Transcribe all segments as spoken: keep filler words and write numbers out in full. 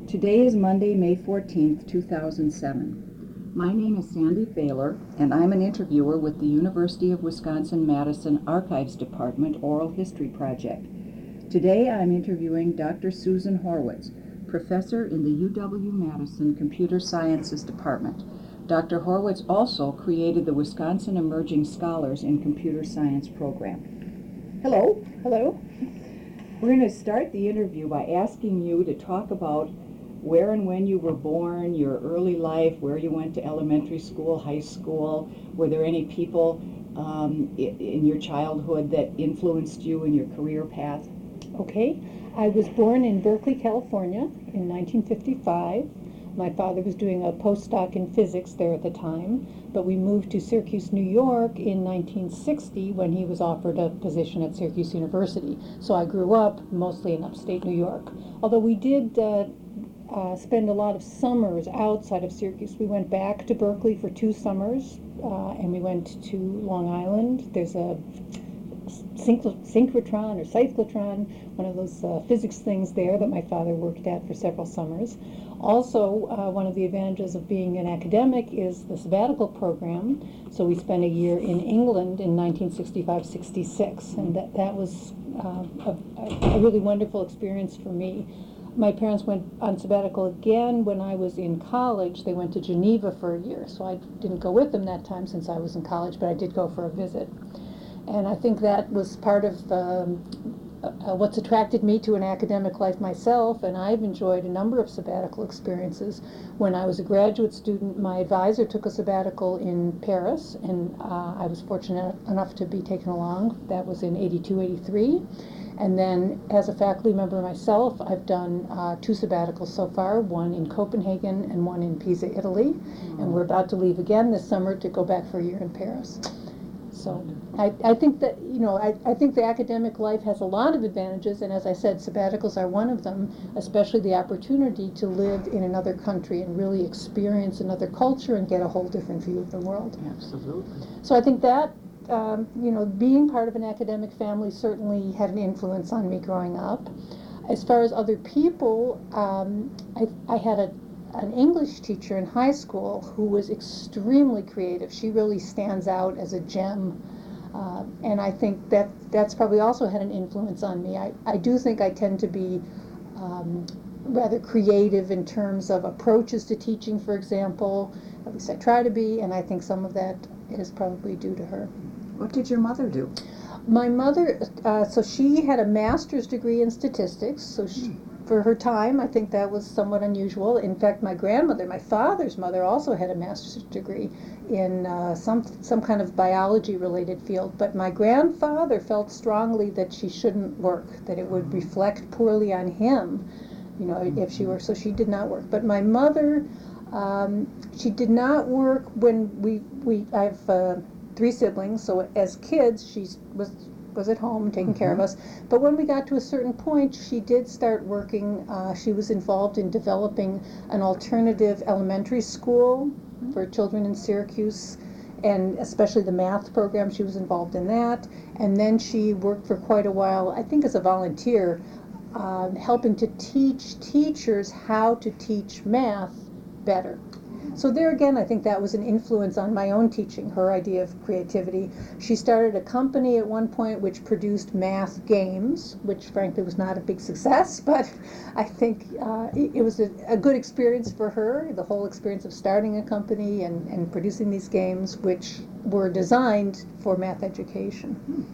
Today is Monday, May fourteenth, two thousand seven. My name is Sandy Thaler, and I'm an interviewer with the University of Wisconsin-Madison Archives Department Oral History Project. Today I'm interviewing Doctor Susan Horwitz, professor in the U W-Madison Computer Sciences Department. Doctor Horwitz also created the Wisconsin Emerging Scholars in Computer Science program. Hello. Hello. We're going to start the interview by asking you to talk about where and when you were born, your early life, where you went to elementary school, high school. Were there any people um, in your childhood that influenced you in your career path? Okay. I was born in Berkeley, California in nineteen fifty-five. My father was doing a postdoc in physics there at the time, but we moved to Syracuse, New York in nineteen sixty when he was offered a position at Syracuse University. So I grew up mostly in upstate New York. Although we did uh, uh, spend a lot of summers outside of Syracuse. We went back to Berkeley for two summers, uh, and we went to Long Island. There's a synch- synchrotron or cyclotron, one of those uh, physics things there that my father worked at for several summers. Also, uh, one of the advantages of being an academic is the sabbatical program. So we spent a year in England in nineteen sixty-five sixty-six, and that, that was uh, a, a really wonderful experience for me. My parents went on sabbatical again when I was in college. They went to Geneva for a year, so I didn't go with them that time since I was in college, but I did go for a visit. And I think that was part of um, uh, what's attracted me to an academic life myself, and I've enjoyed a number of sabbatical experiences. When I was a graduate student, my advisor took a sabbatical in Paris, and uh, I was fortunate enough to be taken along. That was in eighty-two, eighty-three. And then as a faculty member myself, I've done uh, two sabbaticals so far, one in Copenhagen and one in Pisa, Italy. Mm-hmm. And we're about to leave again this summer to go back for a year in Paris. So I, I think that, you know, I, I think the academic life has a lot of advantages, and as I said, sabbaticals are one of them, especially the opportunity to live in another country and really experience another culture and get a whole different view of the world. Absolutely. So I think that, um, you know, being part of an academic family certainly had an influence on me growing up. As far as other people, um, I, I had a an English teacher in high school who was extremely creative. She really stands out as a gem. Uh, and I think that that's probably also had an influence on me. I, I do think I tend to be um, rather creative in terms of approaches to teaching, for example. At least I try to be, and I think some of that is probably due to her. What did your mother do? My mother, uh, so she had a master's degree in statistics, so she, for her time, I think that was somewhat unusual. In fact, my grandmother, my father's mother, also had a master's degree in uh, some some kind of biology-related field. But my grandfather felt strongly that she shouldn't work, that it would reflect poorly on him, you know, if she worked. So she did not work. But my mother, um, she did not work when we we. I have uh, three siblings, so as kids, she was. was at home taking mm-hmm. care of us. But when we got to a certain point, she did start working. Uh, she was involved in developing an alternative elementary school mm-hmm. for children in Syracuse, and especially the math program. She was involved in that. And then she worked for quite a while, I think as a volunteer, uh, helping to teach teachers how to teach math better. So there again, I think that was an influence on my own teaching, her idea of creativity. She started a company at one point which produced math games, which frankly was not a big success, but I think uh, it, it was a, a good experience for her, the whole experience of starting a company and, and producing these games, which were designed for math education. Hmm.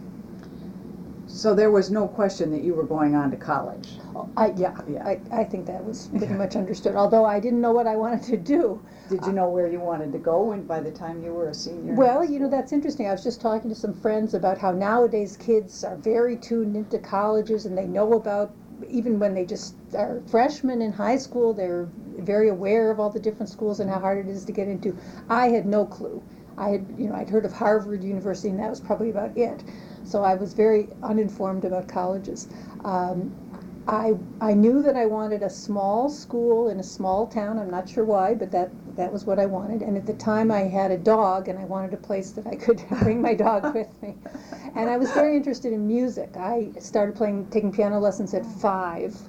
So there was no question that you were going on to college. Oh, I, yeah, yeah. I, I think that was pretty much understood, although I didn't know what I wanted to do. Did you know where you wanted to go when, by the time you were a senior? Well, you know, that's interesting. I was just talking to some friends about how nowadays kids are very tuned into colleges, and they know about, even when they just are freshmen in high school, they're very aware of all the different schools and how hard it is to get into. I had no clue. I had, you know, I'd heard of Harvard University, and that was probably about it. So I was very uninformed about colleges. Um, I I knew that I wanted a small school in a small town. I'm not sure why, but that, that was what I wanted. And at the time I had a dog, and I wanted a place that I could bring my dog with me. And I was very interested in music. I started playing, taking piano lessons at five.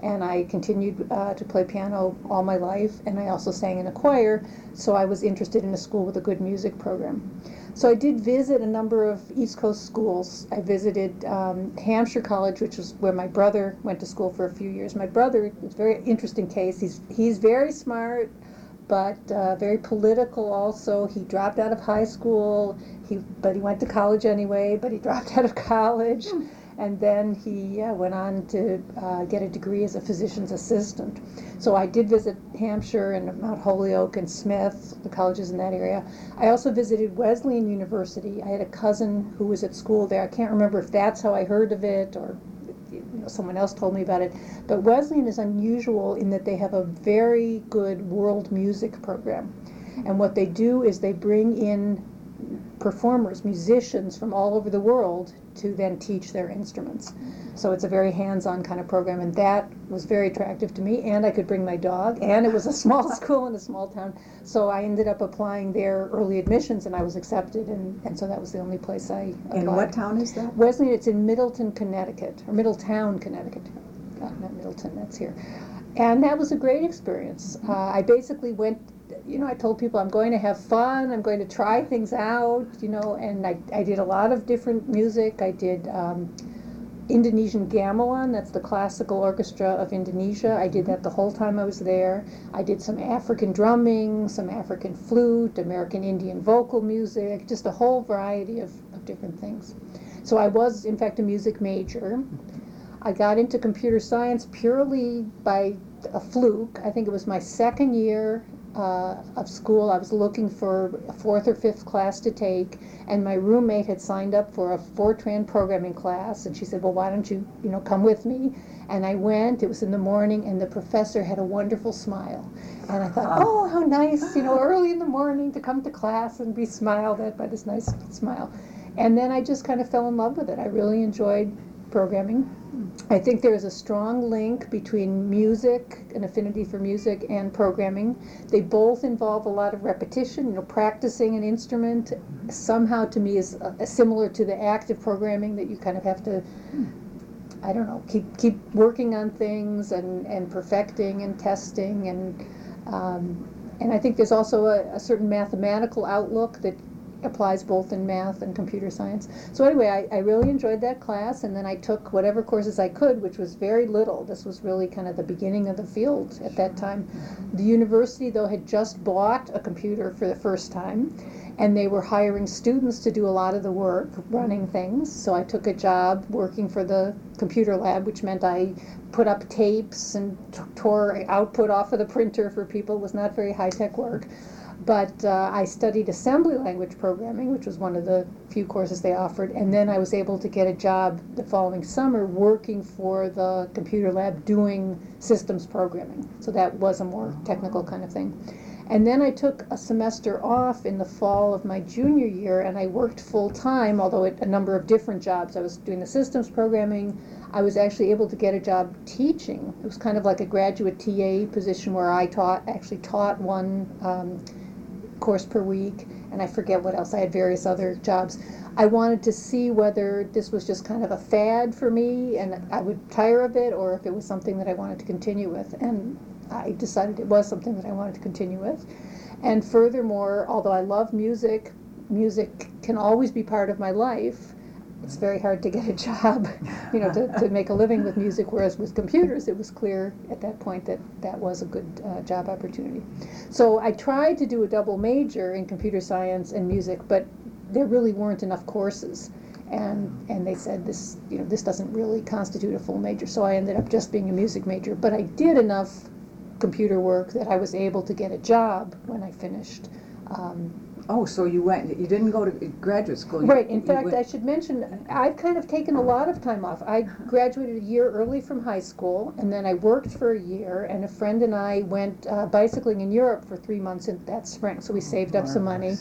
and I continued uh, to play piano all my life, and I also sang in a choir, so I was interested in a school with a good music program. So I did visit a number of East Coast schools. I visited um, Hampshire College, which was where my brother went to school for a few years. My brother, it's a very interesting case. He's, he's very smart, but uh, very political also. He dropped out of high school, he, but he went to college anyway, but he dropped out of college. And then he uh, went on to uh, get a degree as a physician's assistant. So I did visit Hampshire and Mount Holyoke and Smith, the colleges in that area. I also visited Wesleyan University. I had a cousin who was at school there. I can't remember if that's how I heard of it or you know, someone else told me about it. But Wesleyan is unusual in that they have a very good world music program. And what they do is they bring in performers, musicians from all over the world to then teach their instruments. So it's a very hands-on kind of program, and that was very attractive to me, and I could bring my dog, and it was a small school in a small town. So I ended up applying there early admissions, and I was accepted, and, and so that was the only place I applied. And what town is that? Wesleyan, it's in Middleton, Connecticut, or Middletown, Connecticut. Uh, not Middleton, that's here. And that was a great experience. Uh, I basically went, you know, I told people I'm going to have fun, I'm going to try things out, you know, and I, I did a lot of different music. I did um, Indonesian gamelan, that's the classical orchestra of Indonesia. I did that the whole time I was there. I did some African drumming, some African flute, American Indian vocal music, just a whole variety of, of different things. So I was, in fact, a music major. I got into computer science purely by a fluke. I think it was my second year uh, of school. I was looking for a fourth or fifth class to take, and my roommate had signed up for a Fortran programming class, and she said, well, why don't you, you know, come with me? And I went. It was in the morning, and the professor had a wonderful smile. And I thought, oh, how nice, you know, early in the morning to come to class and be smiled at by this nice smile. And then I just kind of fell in love with it. I really enjoyed programming. I think there is a strong link between music, an affinity for music, and programming. They both involve a lot of repetition, you know, practicing an instrument somehow to me is uh, similar to the active programming that you kind of have to, I don't know, keep keep working on things and, and perfecting and testing. And um, and I think there's also a, a certain mathematical outlook that applies both in math and computer science. So anyway, I, I really enjoyed that class, and then I took whatever courses I could, which was very little. This was really kind of the beginning of the field at that time. The university, though, had just bought a computer for the first time, and they were hiring students to do a lot of the work, running things. So I took a job working for the computer lab, which meant I put up tapes and t- tore output off of the printer for people. It was not very high-tech work. But uh, I studied assembly language programming, which was one of the few courses they offered, and then I was able to get a job the following summer working for the computer lab doing systems programming. So that was a more technical kind of thing. And then I took a semester off in the fall of my junior year, and I worked full-time, although at a number of different jobs. I was doing the systems programming. I was actually able to get a job teaching. It was kind of like a graduate T A position where I taught, actually taught one um, course per week, and I forget what else. I had various other jobs. I wanted to see whether this was just kind of a fad for me and I would tire of it, or if it was something that I wanted to continue with. And I decided it was something that I wanted to continue with. And furthermore, although I love music, music can always be part of my life. It's very hard to get a job, you know, to, to make a living with music, whereas with computers, it was clear at that point that that was a good uh, job opportunity. So I tried to do a double major in computer science and music, but there really weren't enough courses. And and they said this, you know, this doesn't really constitute a full major. So I ended up just being a music major. But I did enough computer work that I was able to get a job when I finished. Um, Oh, so you went, you didn't go to graduate school? You, right. In you fact, went. I should mention, I've kind of taken a lot of time off. I graduated a year early from high school, and then I worked for a year, and a friend and I went uh, bicycling in Europe for three months in that spring, so we saved up some money.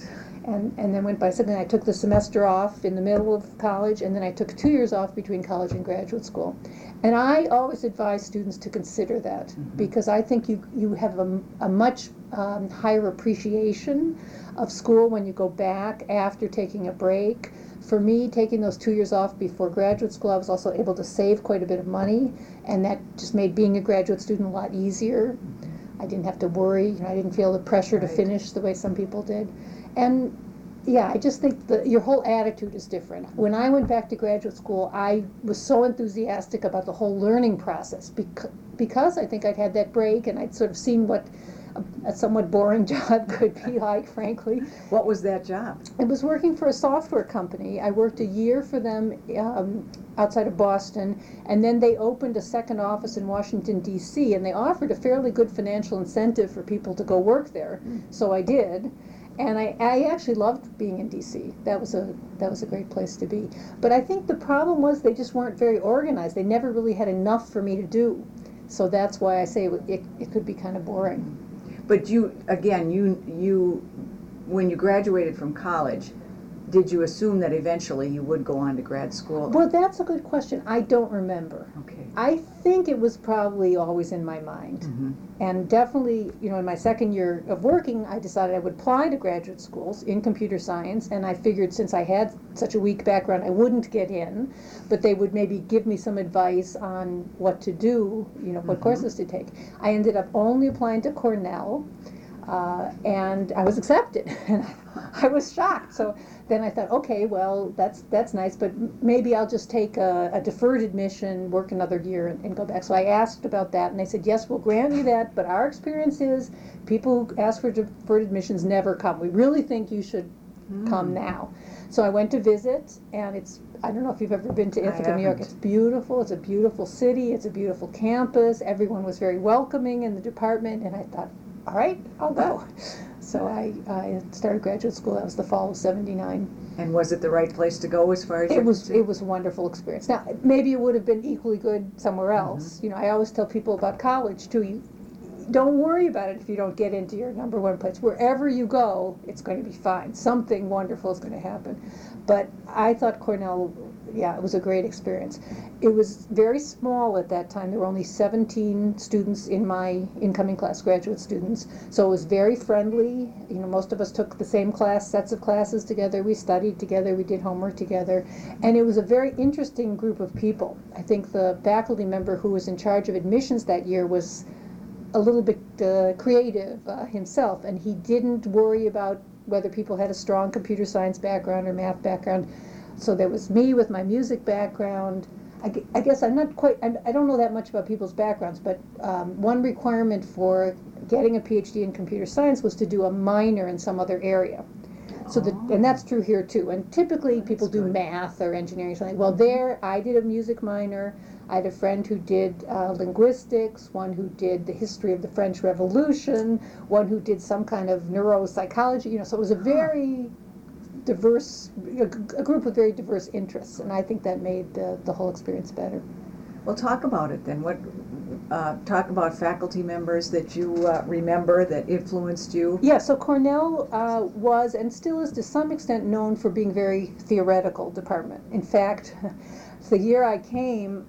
and, and then went bicycling. I took the semester off in the middle of college, and then I took two years off between college and graduate school. And I always advise students to consider that, mm-hmm. because I think you, you have a, a much um, higher appreciation of school when you go back after taking a break. For me, taking those two years off before graduate school, I was also able to save quite a bit of money, and that just made being a graduate student a lot easier. I didn't have to worry. You know, I didn't feel the pressure right. to finish the way some people did. And yeah, I just think that your whole attitude is different. When I went back to graduate school, I was so enthusiastic about the whole learning process because, because I think I'd had that break and I'd sort of seen what a, a somewhat boring job could be like, frankly. What was that job? It was working for a software company. I worked a year for them um, outside of Boston, and then they opened a second office in Washington, D C, and they offered a fairly good financial incentive for people to go work there. Mm. So I did. And I, I actually loved being in D C. That was a that was a great place to be. But I think the problem was they just weren't very organized. They never really had enough for me to do. So that's why I say it, it, it could be kind of boring. But you, again, you you when you graduated from college, did you assume that eventually you would go on to grad school? Well, that's a good question. I don't remember. Okay. I think it was probably always in my mind. Mm-hmm. And definitely, you know, in my second year of working, I decided I would apply to graduate schools in computer science, and I figured since I had such a weak background, I wouldn't get in, but they would maybe give me some advice on what to do, you know, what mm-hmm. courses to take. I ended up only applying to Cornell, uh, and I was accepted, and I was shocked. So then I thought, okay, well, that's that's nice, but maybe I'll just take a, a deferred admission, work another year, and, and go back. So I asked about that, and they said, yes, we'll grant you that, but our experience is people who ask for deferred admissions never come. We really think you should mm. come now. So I went to visit, and it's, I don't know if you've ever been to Ithaca, New York. It's beautiful. It's a beautiful city. It's a beautiful campus. Everyone was very welcoming in the department, and I thought, all right, I'll go. So I, I started graduate school. That was the fall of seventy-nine. And was it the right place to go as far as it was? It was a wonderful experience. Now, maybe it would have been equally good somewhere else. Mm-hmm. You know, I always tell people about college too. You don't worry about it if you don't get into your number one place. Wherever you go, it's going to be fine. Something wonderful is going to happen. But I thought Cornell, yeah, it was a great experience. It was very small at that time. There were only seventeen students in my incoming class, graduate students. So it was very friendly. You know, most of us took the same class, sets of classes together. We studied together. We did homework together. And it was a very interesting group of people. I think the faculty member who was in charge of admissions that year was a little bit uh, creative uh, himself, and he didn't worry about whether people had a strong computer science background or math background. So there was me with my music background. I, I guess I'm not quite, I, I don't know that much about people's backgrounds, but um, one requirement for getting a PhD in computer science was to do a minor in some other area. So the, and that's true here too. And typically people do math or engineering or something. Well, there I did a music minor. I had a friend who did uh, linguistics, one who did the history of the French Revolution, one who did some kind of neuropsychology. You know, so it was a very diverse, a, a group with very diverse interests, and I think that made the, the whole experience better. Well, talk about it then. What? Uh, talk about faculty members that you uh, remember that influenced you. Yeah, so Cornell uh, was and still is to some extent known for being a very theoretical department. In fact, the year I came,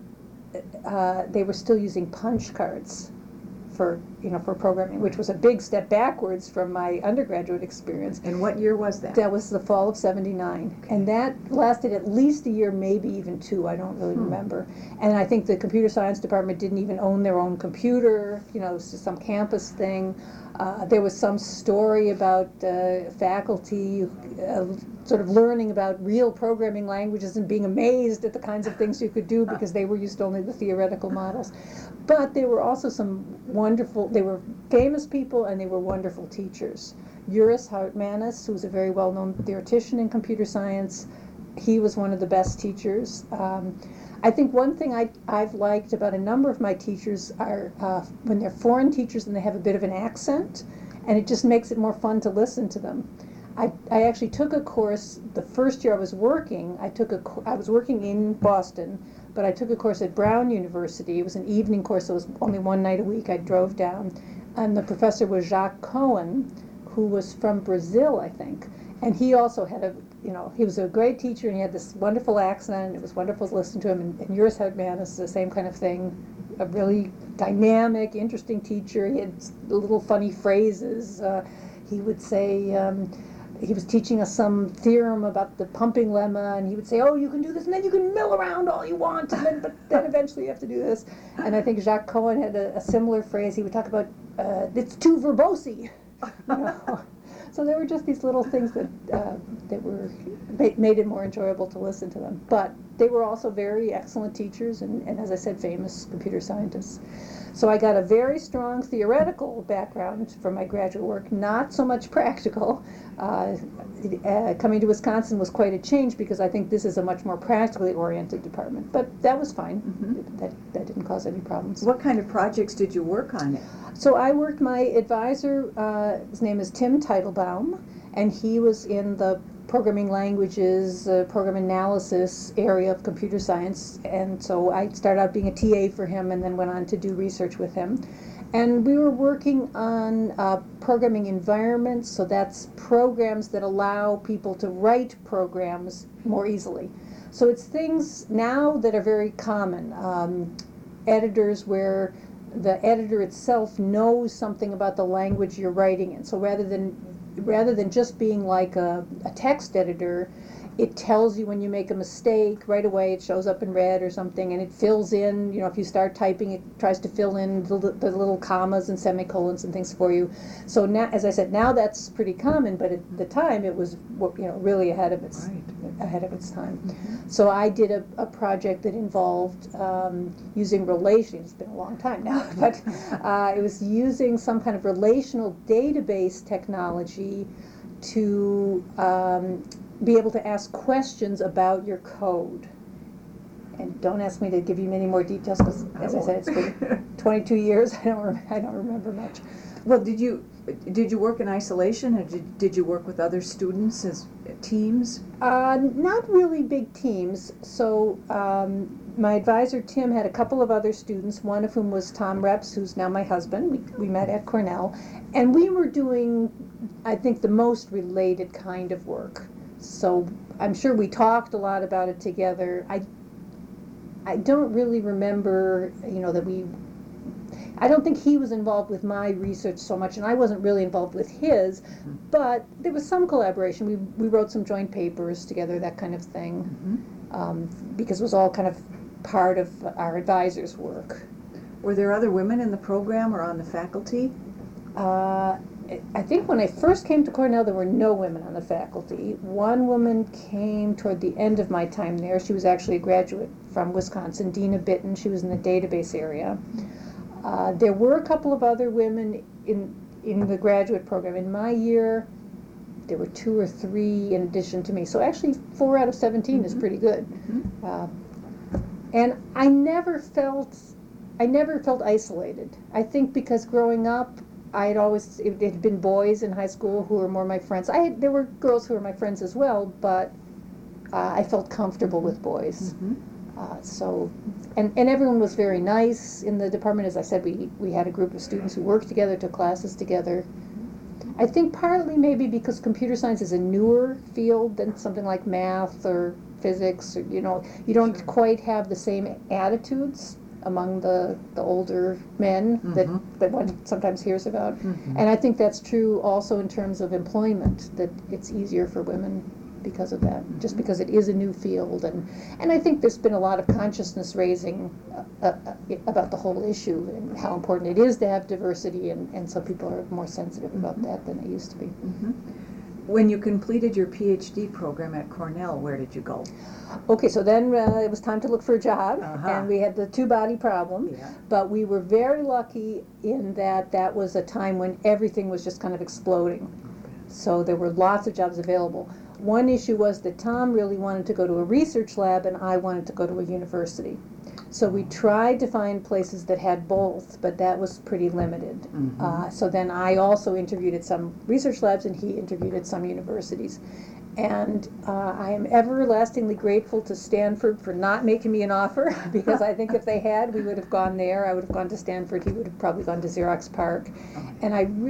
uh, they were still using punch cards for, you know, for programming, which was a big step backwards from my undergraduate experience. And what year was that? That was the fall of seventy-nine. Okay. And that lasted at least a year, maybe even two, I don't really hmm. remember. And I think the computer science department didn't even own their own computer, you know, it was just some campus thing. Uh, there was some story about uh, faculty uh, sort of learning about real programming languages and being amazed at the kinds of things you could do because they were used to only the theoretical models. But there were also some wonderful, they were famous people and they were wonderful teachers. Juris Hartmanis, who's a very well-known theoretician in computer science, he was one of the best teachers. Um, I think one thing I, I've liked about a number of my teachers are uh, when they're foreign teachers and they have a bit of an accent, and it just makes it more fun to listen to them. I, I actually took a course, the first year I was working, I took a, I was working in Boston, but I took a course at Brown University. It was an evening course, so it was only one night a week. I drove down, and the professor was Jacques Cohen, who was from Brazil, I think. And he also had a, you know, he was a great teacher, and he had this wonderful accent, and it was wonderful to listen to him. And, and Urs Herdman is the same kind of thing, a really dynamic, interesting teacher. He had little funny phrases. Uh, he would say, um, he was teaching us some theorem about the pumping lemma, and he would say, oh, you can do this, and then you can mill around all you want, and then, but then eventually you have to do this. And I think Jacques Cohen had a, a similar phrase. He would talk about, uh, it's too verbose. You know? So there were just these little things that uh, that were made it more enjoyable to listen to them. But they were also very excellent teachers, and, and as I said, famous computer scientists. So I got a very strong theoretical background from my graduate work, not so much practical. Uh, uh, coming to Wisconsin was quite a change because I think this is a much more practically oriented department. But that was fine. Mm-hmm. That, that didn't cause any problems. What kind of projects did you work on it? So I worked, my advisor, uh, his name is Tim Teitelbaum, and he was in the programming languages, uh, program analysis area of computer science, and so I started out being a T A for him and then went on to do research with him. And we were working on uh, programming environments, so that's programs that allow people to write programs more easily. So it's things now that are very common. Um, editors where the editor itself knows something about the language you're writing in. So rather than rather than just being like a, a text editor, it tells you when you make a mistake right away. It shows up in red or something, and it fills in, you know, if you start typing, it tries to fill in the, the little commas and semicolons and things for you. So now, as I said, now that's pretty common, but at the time it was, you know, really ahead of its right. ahead of its time. Mm-hmm. So I did a, a project that involved um, using relations. It's been a long time now, but uh, it was using some kind of relational database technology to um, be able to ask questions about your code. And don't ask me to give you many more details because, as I, I said, it's been twenty-two years. I don't. Re- I don't remember much. Well, did you did you work in isolation, or did, did you work with other students as teams? Uh, not really big teams. So um, my advisor Tim had a couple of other students. One of whom was Tom Reps, who's now my husband. We we met at Cornell, and we were doing, I think, the most related kind of work. So I'm sure we talked a lot about it together. I I don't really remember, you know, that we, I don't think he was involved with my research so much, and I wasn't really involved with his, mm-hmm. but there was some collaboration. We we wrote some joint papers together, that kind of thing, mm-hmm. um, because it was all kind of part of our advisor's work. Were there other women in the program or on the faculty? Uh, I think when I first came to Cornell, there were no women on the faculty. One woman came toward the end of my time there. She was actually a graduate from Wisconsin, Dina Bitten. She was in the database area. Uh, there were a couple of other women in in the graduate program. In my year, there were two or three in addition to me. So actually, four out of seventeen mm-hmm. is pretty good. Mm-hmm. Uh, and I never felt, I never felt isolated. I think because growing up, I had always, it had been boys in high school who were more my friends. I had, there were girls who were my friends as well, but uh, I felt comfortable with boys. Mm-hmm. Uh, so, and, and everyone was very nice in the department. As I said, we, we had a group of students who worked together, took classes together. I think partly maybe because computer science is a newer field than something like math or physics, or, you know, you don't sure. quite have the same attitudes among the, the older men mm-hmm. that, that one sometimes hears about. Mm-hmm. And I think that's true also in terms of employment, that it's easier for women because of that, mm-hmm. just because it is a new field. And, and I think there's been a lot of consciousness raising uh, uh, about the whole issue and how important it is to have diversity, and, and so people are more sensitive mm-hmm. about that than they used to be. Mm-hmm. When you completed your PhD program at Cornell, where did you go? Okay, so then uh, it was time to look for a job, uh-huh. and we had the two-body problem, yeah. but we were very lucky in that that was a time when everything was just kind of exploding. Okay. So there were lots of jobs available. One issue was that Tom really wanted to go to a research lab, and I wanted to go to a university. So we tried to find places that had both, but that was pretty limited. Mm-hmm. Uh, so then I also interviewed at some research labs, and he interviewed at some universities. And uh, I am everlastingly grateful to Stanford for not making me an offer, because I think if they had, we would have gone there. I would have gone to Stanford. He would have probably gone to Xerox PARC. And I, re-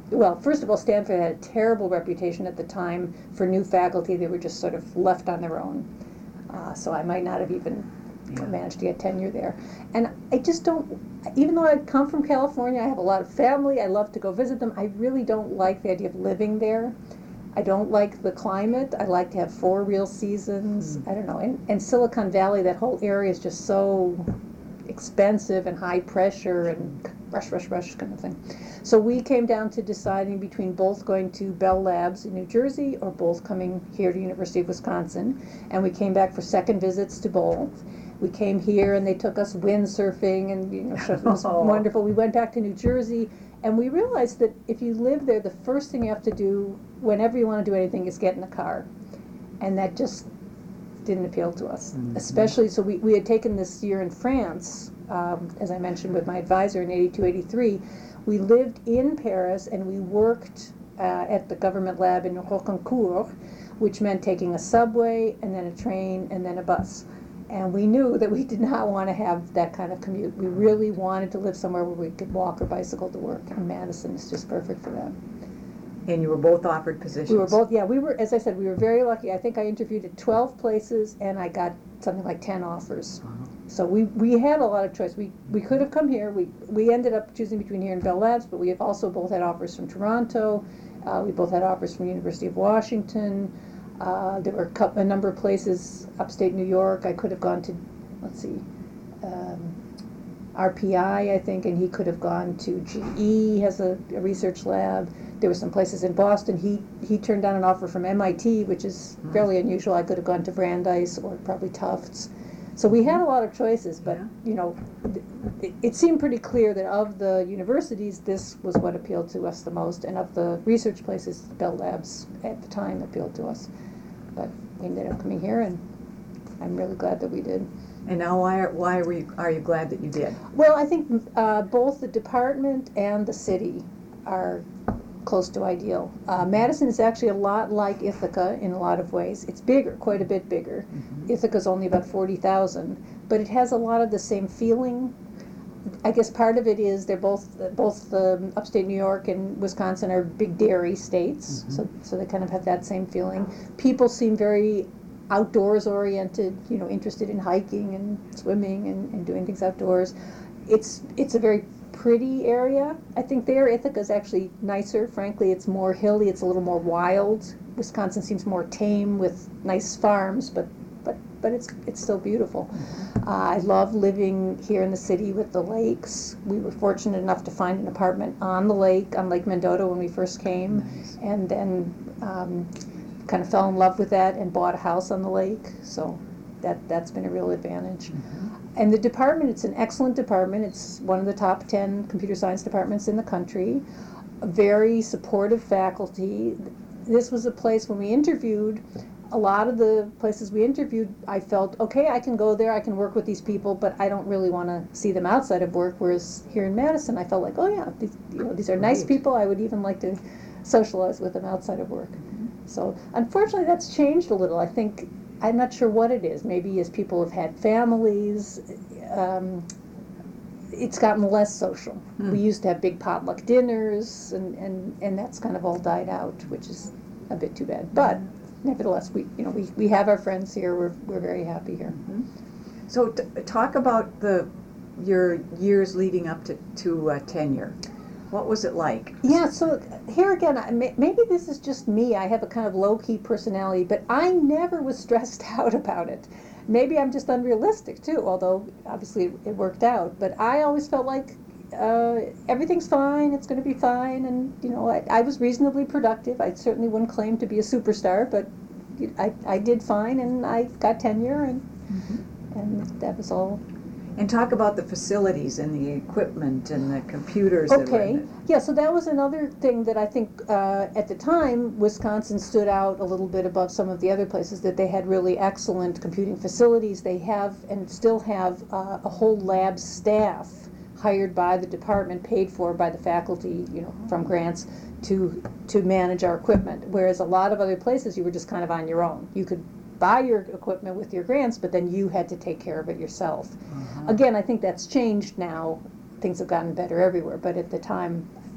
well, first of all, Stanford had a terrible reputation at the time for new faculty. They were just sort of left on their own. Uh, so I might not have even yeah. managed to get tenure there. And I just don't, even though I come from California, I have a lot of family, I love to go visit them, I really don't like the idea of living there. I don't like the climate. I like to have four real seasons. Mm. I don't know. And, and Silicon Valley, that whole area is just so expensive and high pressure and rush, rush, rush kind of thing. So we came down to deciding between both going to Bell Labs in New Jersey or both coming here to University of Wisconsin. And we came back for second visits to both. We came here and they took us windsurfing and you know, it was oh. wonderful. We went back to New Jersey and we realized that if you live there, the first thing you have to do whenever you want to do anything is get in a car. And that just didn't appeal to us. Mm-hmm. Especially, so we, we had taken this year in France, um, as I mentioned with my advisor in eighty-two, eighty-three. We lived in Paris and we worked uh, at the government lab in Rocancourt, which meant taking a subway and then a train and then a bus. And we knew that we did not want to have that kind of commute. We really wanted to live somewhere where we could walk or bicycle to work, and Madison is just perfect for that. And you were both offered positions? We were both, yeah, we were, as I said, we were very lucky. I think I interviewed at twelve places, and I got something like ten offers. Uh-huh. So we, we had a lot of choice. We we could have come here. We we ended up choosing between here and Bell Labs, but we have also both had offers from Toronto. Uh, we both had offers from the University of Washington. Uh, there were a, couple, a number of places upstate New York. I could have gone to, let's see, um, R P I, I think, and he could have gone to G E, has a, a research lab. There were some places in Boston. He he turned down an offer from M I T, which is fairly unusual. I could have gone to Brandeis or probably Tufts. So we had a lot of choices, but, you know, it, it seemed pretty clear that of the universities, this was what appealed to us the most, and of the research places, Bell Labs at the time appealed to us. But we ended up coming here, and I'm really glad that we did. And now why are, why are, you, are you glad that you did? Well, I think uh, both the department and the city are close to ideal. Uh, Madison is actually a lot like Ithaca in a lot of ways. It's bigger, quite a bit bigger. Mm-hmm. Ithaca's only about forty thousand, but it has a lot of the same feeling. I guess part of it is they're both both um, upstate New York and Wisconsin are big dairy states, mm-hmm. so so they kind of have that same feeling. People seem very outdoors oriented, you know, interested in hiking and swimming and, and doing things outdoors. It's it's a very pretty area. I think there Ithaca is actually nicer. Frankly, it's more hilly. It's a little more wild. Wisconsin seems more tame with nice farms, but but but it's it's still beautiful. Uh, I love living here in the city with the lakes. We were fortunate enough to find an apartment on the lake, on Lake Mendota when we first came, nice. and then um, kind of fell in love with that and bought a house on the lake. So that that's been a real advantage. Mm-hmm. And the department, it's an excellent department. It's one of the top ten computer science departments in the country. A very supportive faculty. This was a place when we interviewed, a lot of the places we interviewed, I felt, okay, I can go there, I can work with these people, but I don't really want to see them outside of work. Whereas here in Madison, I felt like, oh yeah, these, you know, these are nice people. I would even like to socialize with them outside of work. Mm-hmm. So unfortunately, that's changed a little. I think I'm not sure what it is. Maybe as people have had families, um, it's gotten less social. Hmm. We used to have big potluck dinners, and, and, and that's kind of all died out, which is a bit too bad. But nevertheless, we you know we, we have our friends here. We're we're very happy here. Mm-hmm. So t- talk about the your years leading up to to uh, tenure. What was it like? Yeah, so here again, maybe this is just me. I have a kind of low-key personality, but I never was stressed out about it. Maybe I'm just unrealistic, too, although obviously it worked out. But I always felt like uh, everything's fine, it's going to be fine, and, you know, I, I was reasonably productive. I certainly wouldn't claim to be a superstar, but I, I did fine, and I got tenure, and, mm-hmm. and that was all. And talk about the facilities and the equipment and the computers. Okay. That were in it. Yeah, so that was another thing that I think uh, at the time Wisconsin stood out a little bit above some of the other places, that they had really excellent computing facilities. They have and still have uh, a whole lab staff hired by the department, paid for by the faculty, you know, from grants to to manage our equipment. Whereas a lot of other places you were just kind of on your own. You could buy your equipment with your grants, but then you had to take care of it yourself. Uh-huh. Again, I think that's changed now. Things have gotten better everywhere, but at the time,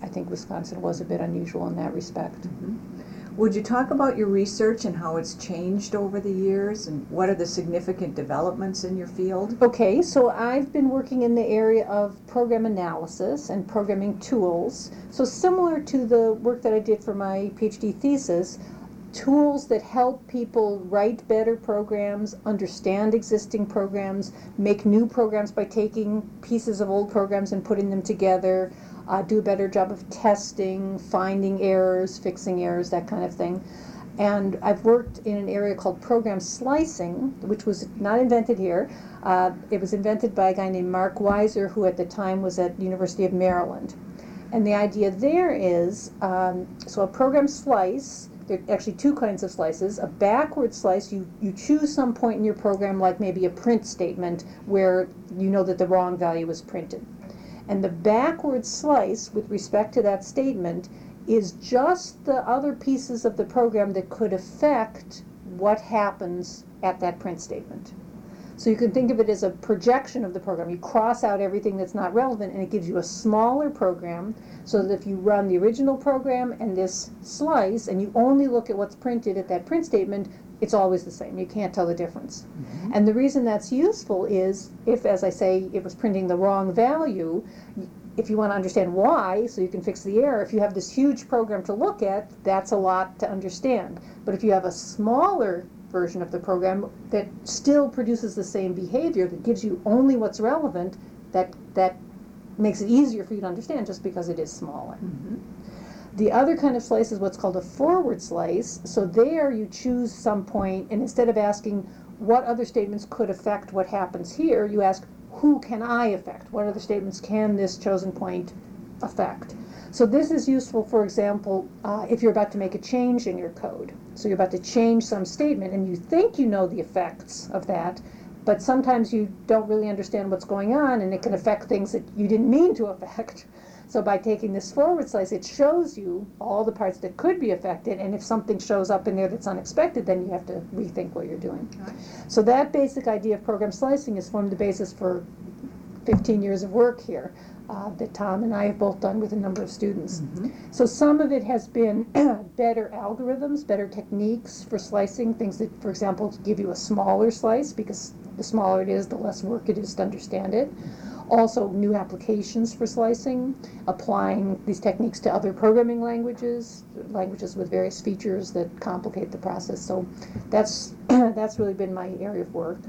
I think Wisconsin was a bit unusual in that respect. Mm-hmm. Would you talk about your research and how it's changed over the years, and what are the significant developments in your field? Okay, so I've been working in the area of program analysis and programming tools. So similar to the work that I did for my PhD thesis, tools that help people write better programs, understand existing programs, make new programs by taking pieces of old programs and putting them together, uh, do a better job of testing, finding errors, fixing errors, that kind of thing. And I've worked in an area called program slicing, which was not invented here. Uh, it was invented by a guy named Mark Weiser, who at the time was at the University of Maryland. And the idea there is, um, so a program slice, there are actually two kinds of slices. A backward slice, you, you choose some point in your program, like maybe a print statement, where you know that the wrong value was printed. And the backward slice, with respect to that statement, is just the other pieces of the program that could affect what happens at that print statement. So you can think of it as a projection of the program. You cross out everything that's not relevant, and it gives you a smaller program, so that if you run the original program and this slice, and you only look at what's printed at that print statement, it's always the same. You can't tell the difference. Mm-hmm. And the reason that's useful is if, as I say, it was printing the wrong value, if you want to understand why, so you can fix the error, if you have this huge program to look at, that's a lot to understand. But if you have a smaller version of the program that still produces the same behavior, that gives you only what's relevant, that that makes it easier for you to understand just because it is smaller. Mm-hmm. The other kind of slice is what's called a forward slice. So there you choose some point, and instead of asking what other statements could affect what happens here, you ask, who can I affect? What other statements can this chosen point affect? So this is useful, for example, uh, if you're about to make a change in your code. So you're about to change some statement, and you think you know the effects of that, but sometimes you don't really understand what's going on, and it can affect things that you didn't mean to affect. So by taking this forward slice, it shows you all the parts that could be affected, and if something shows up in there that's unexpected, then you have to rethink what you're doing. Right. So that basic idea of program slicing has formed the basis for fifteen years of work here. Uh, that Tom and I have both done with a number of students. Mm-hmm. So some of it has been better algorithms, better techniques for slicing, things that, for example, give you a smaller slice, because the smaller it is, the less work it is to understand it. Also, new applications for slicing, applying these techniques to other programming languages, languages with various features that complicate the process. So that's that's really been my area of work.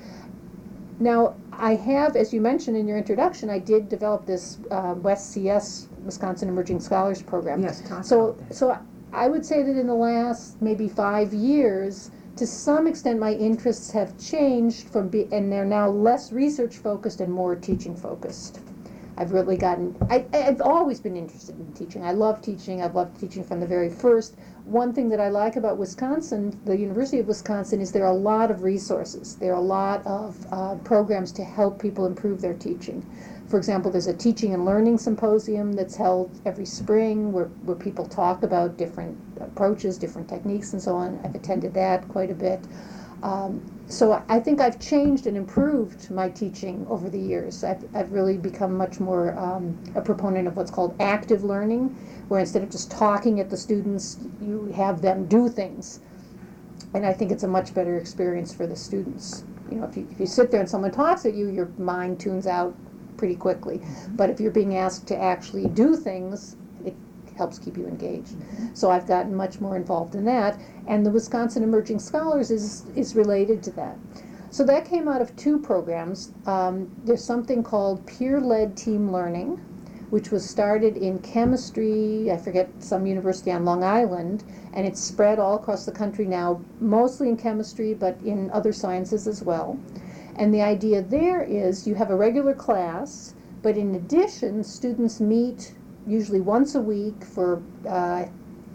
Now, I have, as you mentioned in your introduction, I did develop this uh, W E S C S, Wisconsin Emerging Scholars Program. Yes, talk so, about that. So I would say that in the last maybe five years, to some extent my interests have changed from be, and they're now less research focused and more teaching focused. I've really gotten, I, I've always been interested in teaching. I love teaching. I've loved teaching from the very first. One thing that I like about Wisconsin, the University of Wisconsin, is there are a lot of resources. There are a lot of uh, programs to help people improve their teaching. For example, there's a teaching and learning symposium that's held every spring where, where people talk about different approaches, different techniques, and so on. I've attended that quite a bit. Um, so I think I've changed and improved my teaching over the years. I've, I've really become much more um, a proponent of what's called active learning, where instead of just talking at the students, you have them do things. And I think it's a much better experience for the students. You know, if you, if you sit there and someone talks at you, your mind tunes out pretty quickly. Mm-hmm. But if you're being asked to actually do things, it helps keep you engaged. Mm-hmm. So I've gotten much more involved in that. And the Wisconsin Emerging Scholars is, is related to that. So that came out of two programs. Um, there's something called Peer-Led Team Learning, which was started in chemistry, I forget, some university on Long Island, and it's spread all across the country now, mostly in chemistry, but in other sciences as well. And the idea there is you have a regular class, but in addition, students meet usually once a week for, uh,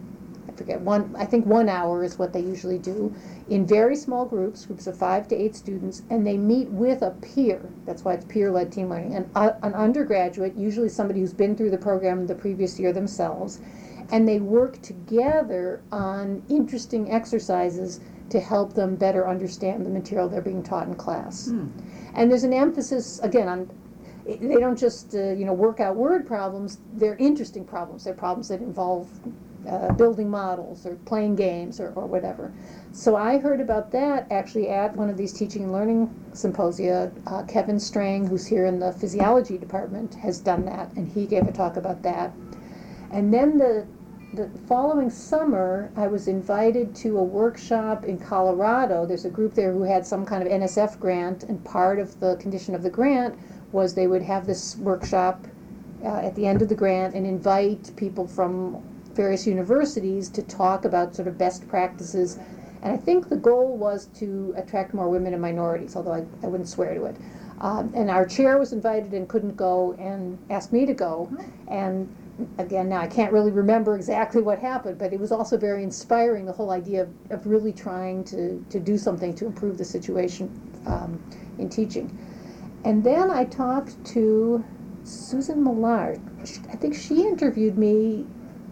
I forget, one, I think one hour is what they usually do, in very small groups, groups of five to eight students, and they meet with a peer. That's why it's peer-led team learning. An, uh, an undergraduate, usually somebody who's been through the program the previous year themselves, and they work together on interesting exercises to help them better understand the material they're being taught in class. Mm. And there's an emphasis, again, on it, they don't just, uh, you know, work out word problems, they're interesting problems. They're problems that involve uh, building models or playing games or, or whatever. So I heard about that actually at one of these teaching and learning symposia. Uh, Kevin Strang, who's here in the physiology department, has done that, and he gave a talk about that. And then the the following summer, I was invited to a workshop in Colorado. There's a group there who had some kind of N S F grant, and part of the condition of the grant was they would have this workshop uh, at the end of the grant and invite people from various universities to talk about sort of best practices. And I think the goal was to attract more women and minorities, although I, I wouldn't swear to it. Um, and our chair was invited and couldn't go and asked me to go. And again, now I can't really remember exactly what happened, but it was also very inspiring, the whole idea of, of really trying to, to do something to improve the situation um, in teaching. And then I talked to Susan Millard. I think she interviewed me.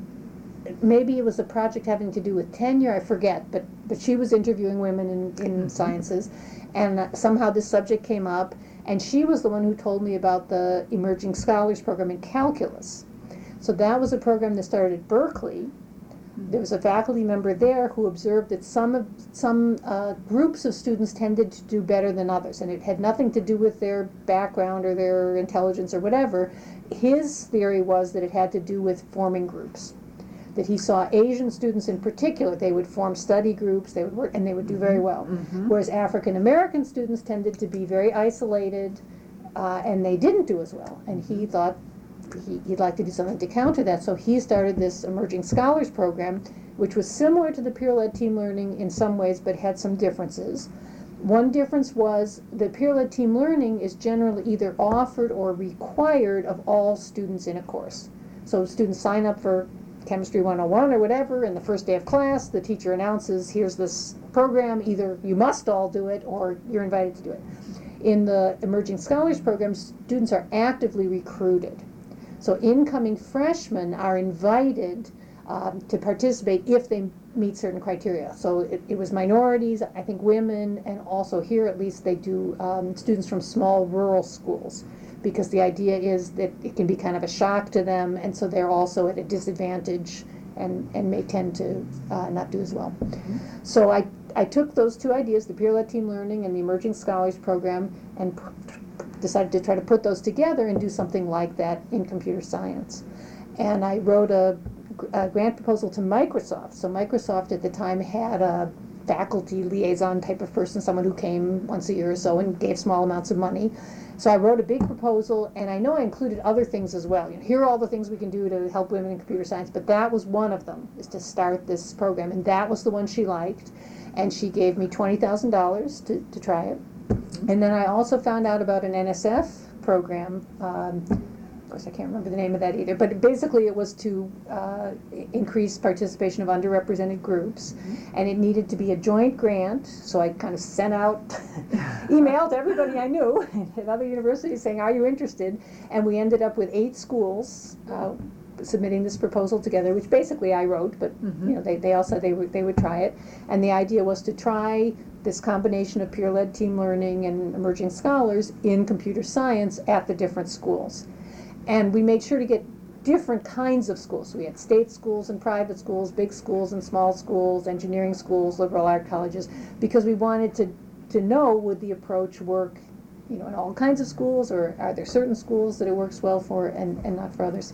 Maybe it was a project having to do with tenure, I forget, but, but she was interviewing women in, in mm-hmm. sciences, and uh, somehow this subject came up, and she was the one who told me about the Emerging Scholars Program in calculus. So that was a program that started at Berkeley. There was a faculty member there who observed that some of some uh, groups of students tended to do better than others, and it had nothing to do with their background or their intelligence or whatever. His theory was that it had to do with forming groups. That he saw Asian students in particular, they would form study groups, they would work, and they would do very well. Mm-hmm. Whereas African American students tended to be very isolated, uh, and they didn't do as well. And he thought he, he'd like to do something to counter that. So he started this Emerging Scholars Program, which was similar to the peer-led team learning in some ways, but had some differences. One difference was that peer-led team learning is generally either offered or required of all students in a course. So students sign up for Chemistry one oh one or whatever, and the first day of class, the teacher announces, here's this program, either you must all do it or you're invited to do it. In the Emerging Scholars Program, students are actively recruited. So incoming freshmen are invited um, to participate if they meet certain criteria. So it, it was minorities, I think women, and also here at least they do um, students from small rural schools, because the idea is that it can be kind of a shock to them, and so they're also at a disadvantage and, and may tend to uh, not do as well. Mm-hmm. So I, I took those two ideas, the peer-led team learning and the Emerging Scholars Program, and p- decided to try to put those together and do something like that in computer science. And I wrote a, a grant proposal to Microsoft. So Microsoft at the time had a faculty liaison type of person, someone who came once a year or so and gave small amounts of money. So I wrote a big proposal, and I know I included other things as well. You know, here are all the things we can do to help women in computer science, but that was one of them, is to start this program, and that was the one she liked, and she gave me twenty thousand dollars to, to try it. And then I also found out about an N S F program. Um, of course, I can't remember the name of that either, but basically it was to uh, increase participation of underrepresented groups, mm-hmm. and it needed to be a joint grant, so I kind of sent out email to everybody I knew at other universities saying, are you interested? And we ended up with eight schools uh, submitting this proposal together, which basically I wrote, but mm-hmm. you know, they, they all said they would, they would try it. And the idea was to try this combination of peer-led team learning and emerging scholars in computer science at the different schools. And we made sure to get different kinds of schools. So we had state schools and private schools, big schools and small schools, engineering schools, liberal art colleges, because we wanted to, to know, would the approach work, you know, in all kinds of schools, or are there certain schools that it works well for and, and not for others?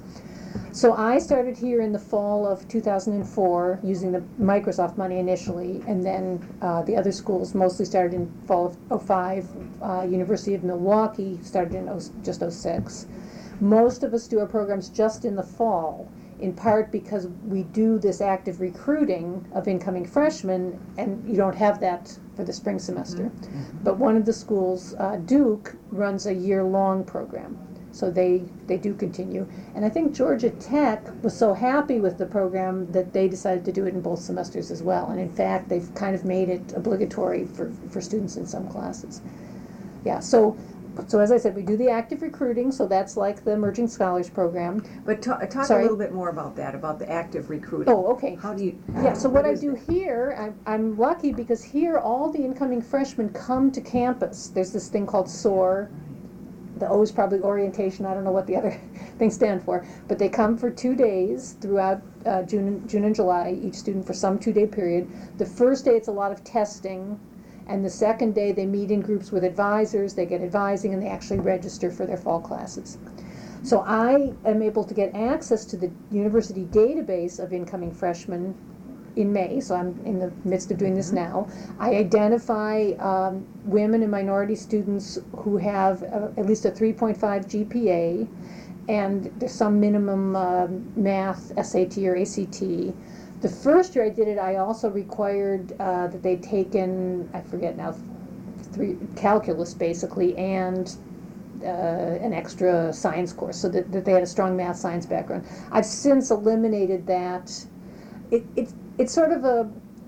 So I started here in the fall of two thousand four using the Microsoft money initially, and then uh, the other schools mostly started in fall of oh five. Uh, University of Milwaukee started in oh, just oh six. Most of us do our programs just in the fall, in part because we do this active recruiting of incoming freshmen, and you don't have that for the spring semester. Mm-hmm. But one of the schools, uh, Duke, runs a year-long program. So they, they do continue. And I think Georgia Tech was so happy with the program that they decided to do it in both semesters as well. And in fact, they've kind of made it obligatory for, for students in some classes. Yeah, so so as I said, we do the active recruiting, so that's like the Emerging Scholars Program. But ta- talk Sorry? a little bit more about that, about the active recruiting. Oh, okay. How do you... Yeah, so what I is do that? here, I'm, I'm lucky because here all the incoming freshmen come to campus. There's this thing called SOAR, the O is probably orientation, I don't know what the other things stand for, but they come for two days throughout uh, June, June and July, each student for some two-day period. The first day it's a lot of testing, and the second day they meet in groups with advisors, they get advising, and they actually register for their fall classes. So I am able to get access to the university database of incoming freshmen in May, so I'm in the midst of doing this now. I identify um, women and minority students who have uh, at least a three point five G P A, and there's some minimum uh, math, S A T or A C T. The first year I did it, I also required uh, that they'd taken, I forget now, three calculus basically, and uh, an extra science course, so that, that they had a strong math science background. I've since eliminated that. It, it, it's sort of a,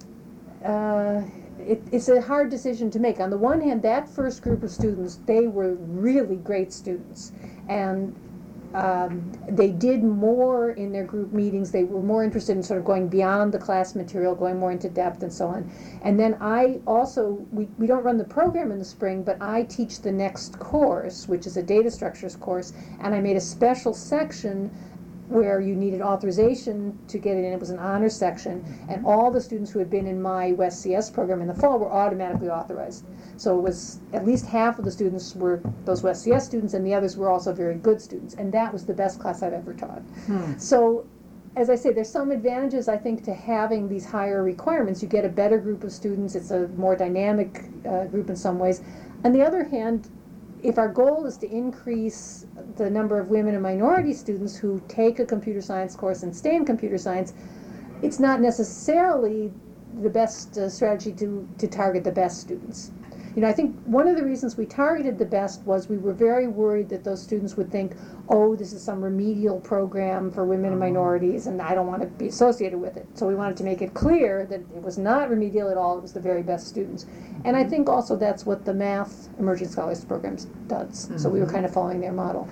uh, it, it's a hard decision to make. On the one hand, that first group of students, they were really great students, and um, they did more in their group meetings. They were more interested in sort of going beyond the class material, going more into depth and so on. And then I also, we, we don't run the program in the spring, but I teach the next course, which is a data structures course, and I made a special section where you needed authorization to get it in. It was an honor section, and all the students who had been in my West C S program in the fall were automatically authorized. So it was at least half of the students were those West C S students, and the others were also very good students, and that was the best class I've ever taught. Hmm. So, as I say, there's some advantages, I think, to having these higher requirements. You get a better group of students, it's a more dynamic uh, group in some ways. On the other hand, if our goal is to increase the number of women and minority students who take a computer science course and stay in computer science, it's not necessarily the best uh, strategy to, to target the best students. You know, I think one of the reasons we targeted the best was we were very worried that those students would think, oh, this is some remedial program for women and minorities, and I don't want to be associated with it. So we wanted to make it clear that it was not remedial at all, it was the very best students. And I think also that's what the Math Emerging Scholars Program does. Mm-hmm. So we were kind of following their model.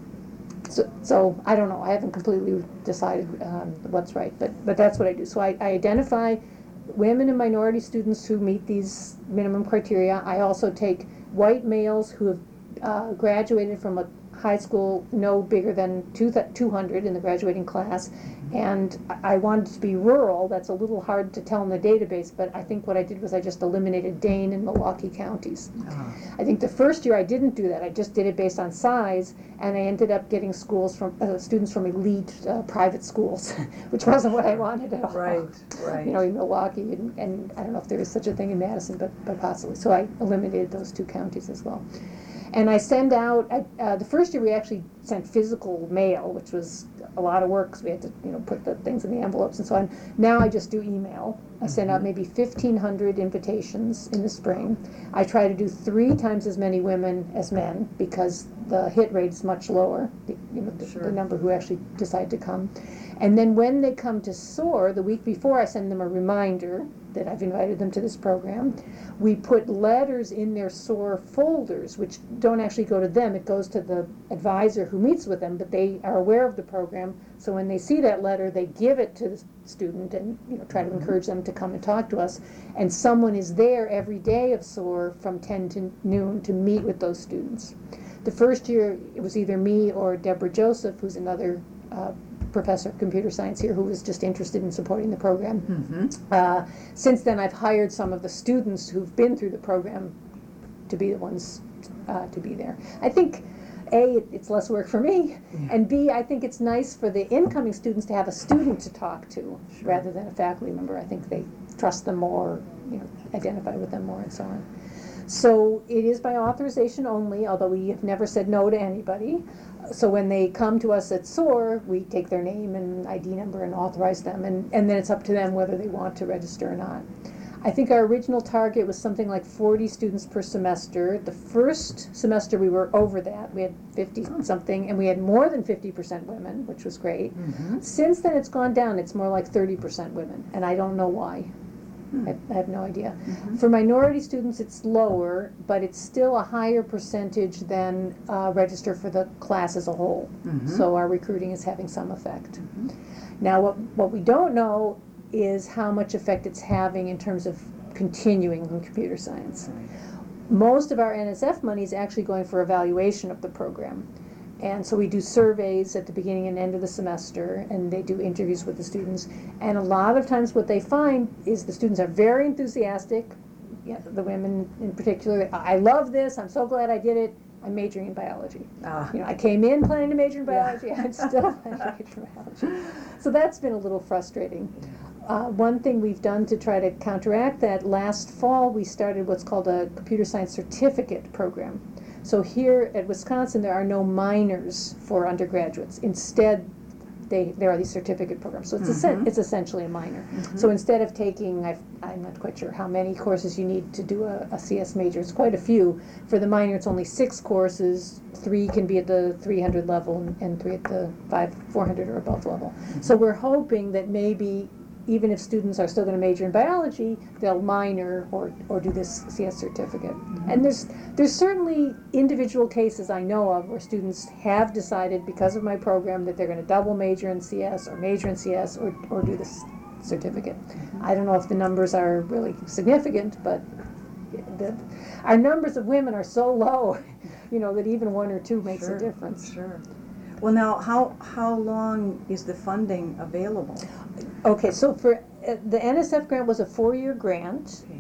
So, so I don't know, I haven't completely decided um, what's right, but, but that's what I do. So I, I identify women and minority students who meet these minimum criteria. I also take white males who have uh, graduated from a high school no bigger than two hundred in the graduating class, and I wanted to be rural. That's a little hard to tell in the database, but I think what I did was I just eliminated Dane and Milwaukee counties. Uh-huh. I think the first year I didn't do that. I just did it based on size, and I ended up getting schools from uh, students from elite uh, private schools, which wasn't what I wanted at all. Right, right. You know, in Milwaukee, and, and I don't know if there is such a thing in Madison, but, but possibly. So I eliminated those two counties as well. And I send out, uh, the first year we actually sent physical mail, which was a lot of work because we had to, you know, put the things in the envelopes and so on. Now I just do email. I send out maybe fifteen hundred invitations in the spring. I try to do three times as many women as men because the hit rate is much lower, the, you know, the, sure. the number who actually decide to come. And then when they come to SOAR, the week before I send them a reminder that I've invited them to this program. We put letters in their SOAR folders, which don't actually go to them. It goes to the advisor who meets with them, but they are aware of the program. So when they see that letter, they give it to the student and, you know, try to encourage them to come and talk to us. And someone is there every day of SOAR from ten to noon to meet with those students. The first year, it was either me or Deborah Joseph, who's another uh, professor of computer science here, who was just interested in supporting the program. Mm-hmm. Uh, since then, I've hired some of the students who've been through the program to be the ones uh, to be there. I think, A, it, it's less work for me, yeah. and B, I think it's nice for the incoming students to have a student to talk to sure. rather than a faculty member. I think they trust them more, you know, identify with them more, and so on. So it is by authorization only, although we have never said no to anybody. So when they come to us at SOAR, we take their name and I D number and authorize them, and, and then it's up to them whether they want to register or not. I think our original target was something like forty students per semester. The first semester we were over that. We had fifty-something, and we had more than fifty percent women, which was great. Mm-hmm. Since then it's gone down. It's more like thirty percent women, and I don't know why. Hmm. I, I have no idea. Mm-hmm. For minority students, it's lower, but it's still a higher percentage than uh, register for the class as a whole. Mm-hmm. So our recruiting is having some effect. Mm-hmm. Now, what, what we don't know is how much effect it's having in terms of continuing in computer science. most of our N S F money is actually going for evaluation of the program. And so we do surveys at the beginning and end of the semester, and they do interviews with the students. And a lot of times what they find is the students are very enthusiastic, yeah, the women in particular. I love this, I'm so glad I did it, I'm majoring in biology. Ah. You know, I came in planning to major in biology, Yeah. I'm still planning to major in biology. So that's been a little frustrating. Uh, one thing we've done to try to counteract that, last fall we started what's called a computer science certificate program. So here at Wisconsin, there are no minors for undergraduates. Instead, they, there are these certificate programs. So it's, Mm-hmm. essen- it's essentially a minor. Mm-hmm. So instead of taking, I've, I'm not quite sure how many courses you need to do a, a C S major, it's quite a few. For the minor, it's only six courses. Three can be at the three hundred level and, and three at the five, four hundred or above level. Mm-hmm. So we're hoping that maybe even if students are still going to major in biology, they'll minor or, or do this C S certificate. Mm-hmm. And there's there's certainly individual cases I know of where students have decided because of my program that they're going to double major in C S or major in C S or, or do this certificate. Mm-hmm. I don't know if the numbers are really significant, but the, our numbers of women are so low, you know, that even one or two makes Sure, a difference. Sure. Well, now, how how long is the funding available? Okay, so for uh, the N S F grant was a four-year grant. Okay.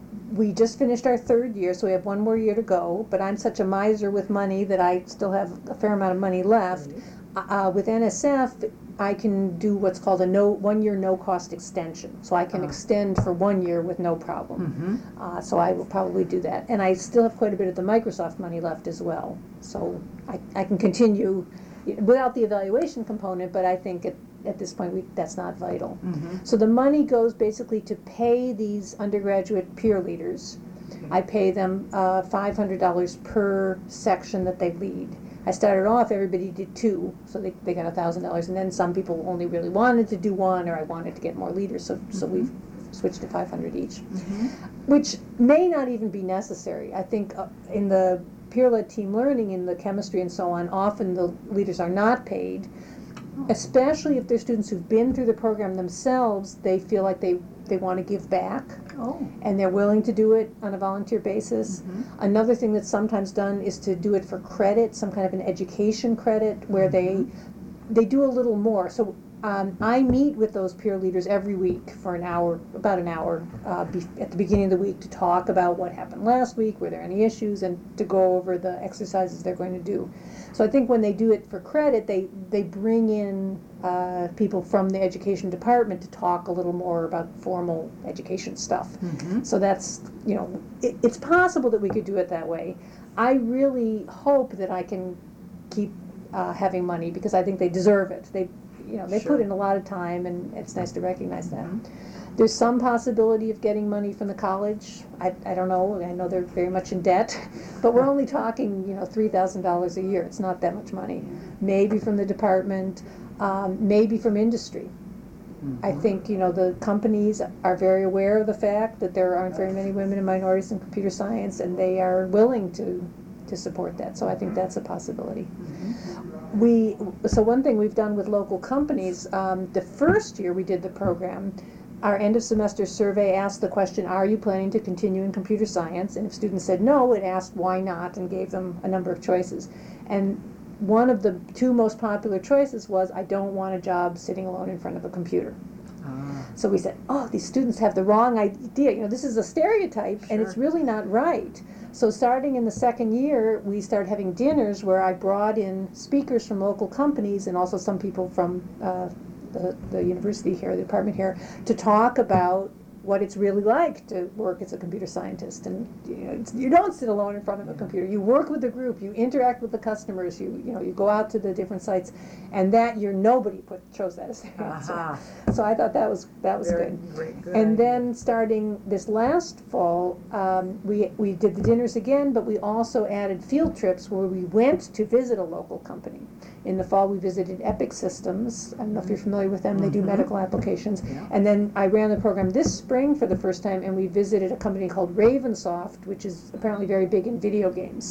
We just finished our third year, so we have one more year to go, but I'm such a miser with money that I still have a fair amount of money left. Uh, with N S F, I can do what's called a no one-year no-cost extension. So I can Ah. extend for one year with no problem. Mm-hmm. Uh, so I will probably do that. And I still have quite a bit of the Microsoft money left as well. So I, I can continue without the evaluation component, but I think at, at this point we, that's not vital. Mm-hmm. So the money goes basically to pay these undergraduate peer leaders. I pay them uh, five hundred dollars per section that they lead. I started off, everybody did two, so they, they got one thousand dollars, and then some people only really wanted to do one, or I wanted to get more leaders, so, so we've switched to five hundred each, Mm-hmm. which may not even be necessary. I think uh, in the peer-led team learning, in the chemistry and so on, often the leaders are not paid, especially if they're students who've been through the program themselves. They feel like they, they want to give back, Oh. and they're willing to do it on a volunteer basis. Mhm. Another thing that's sometimes done is to do it for credit, some kind of an education credit, where they they do a little more. So um, I meet with those peer leaders every week for an hour, about an hour, uh, be- at the beginning of the week to talk about what happened last week, were there any issues, and to go over the exercises they're going to do. So I think when they do it for credit, they, they bring in uh, people from the education department to talk a little more about formal education stuff. Mm-hmm. So that's, you know, it, it's possible that we could do it that way. I really hope that I can keep uh, having money, because I think they deserve it. They, you know, they Sure. put in a lot of time, and it's nice to recognize that. Mhm. There's some possibility of getting money from the college. I, I don't know. I know they're very much in debt, but we're only talking, you know, three thousand dollars a year. It's not that much money. Maybe from the department, um, maybe from industry. I think, you know, the companies are very aware of the fact that there aren't very many women and minorities in computer science, and they are willing to, to support that. So I think that's a possibility. We, so one thing we've done with local companies, um, the first year we did the program, our end of semester survey asked the question, are you planning to continue in computer science? And if students said no, it asked why not, and gave them a number of choices. And one of the two most popular choices was, I don't want a job sitting alone in front of a computer. Ah. So we said, oh, these students have the wrong idea. You know, this is a stereotype, and it's Sure. really not right. So starting in the second year, we started having dinners where I brought in speakers from local companies and also some people from uh, the, the university here, the department here, to talk about what it's really like to work as a computer scientist. And you know, it's, you don't sit alone in front of a computer. You work with the group. You interact with the customers. You you know you go out to the different sites, and that year nobody put chose that as their answer. Aha. So I thought that was that was Very, good. very good. And then starting this last fall, um, we we did the dinners again, but we also added field trips where we went to visit a local company. In the fall, we visited Epic Systems. I don't know if you're familiar with them. They do Mhm. medical applications. Yeah. And then I ran the program this spring for the first time, and we visited a company called Ravensoft, which is apparently very big in video games.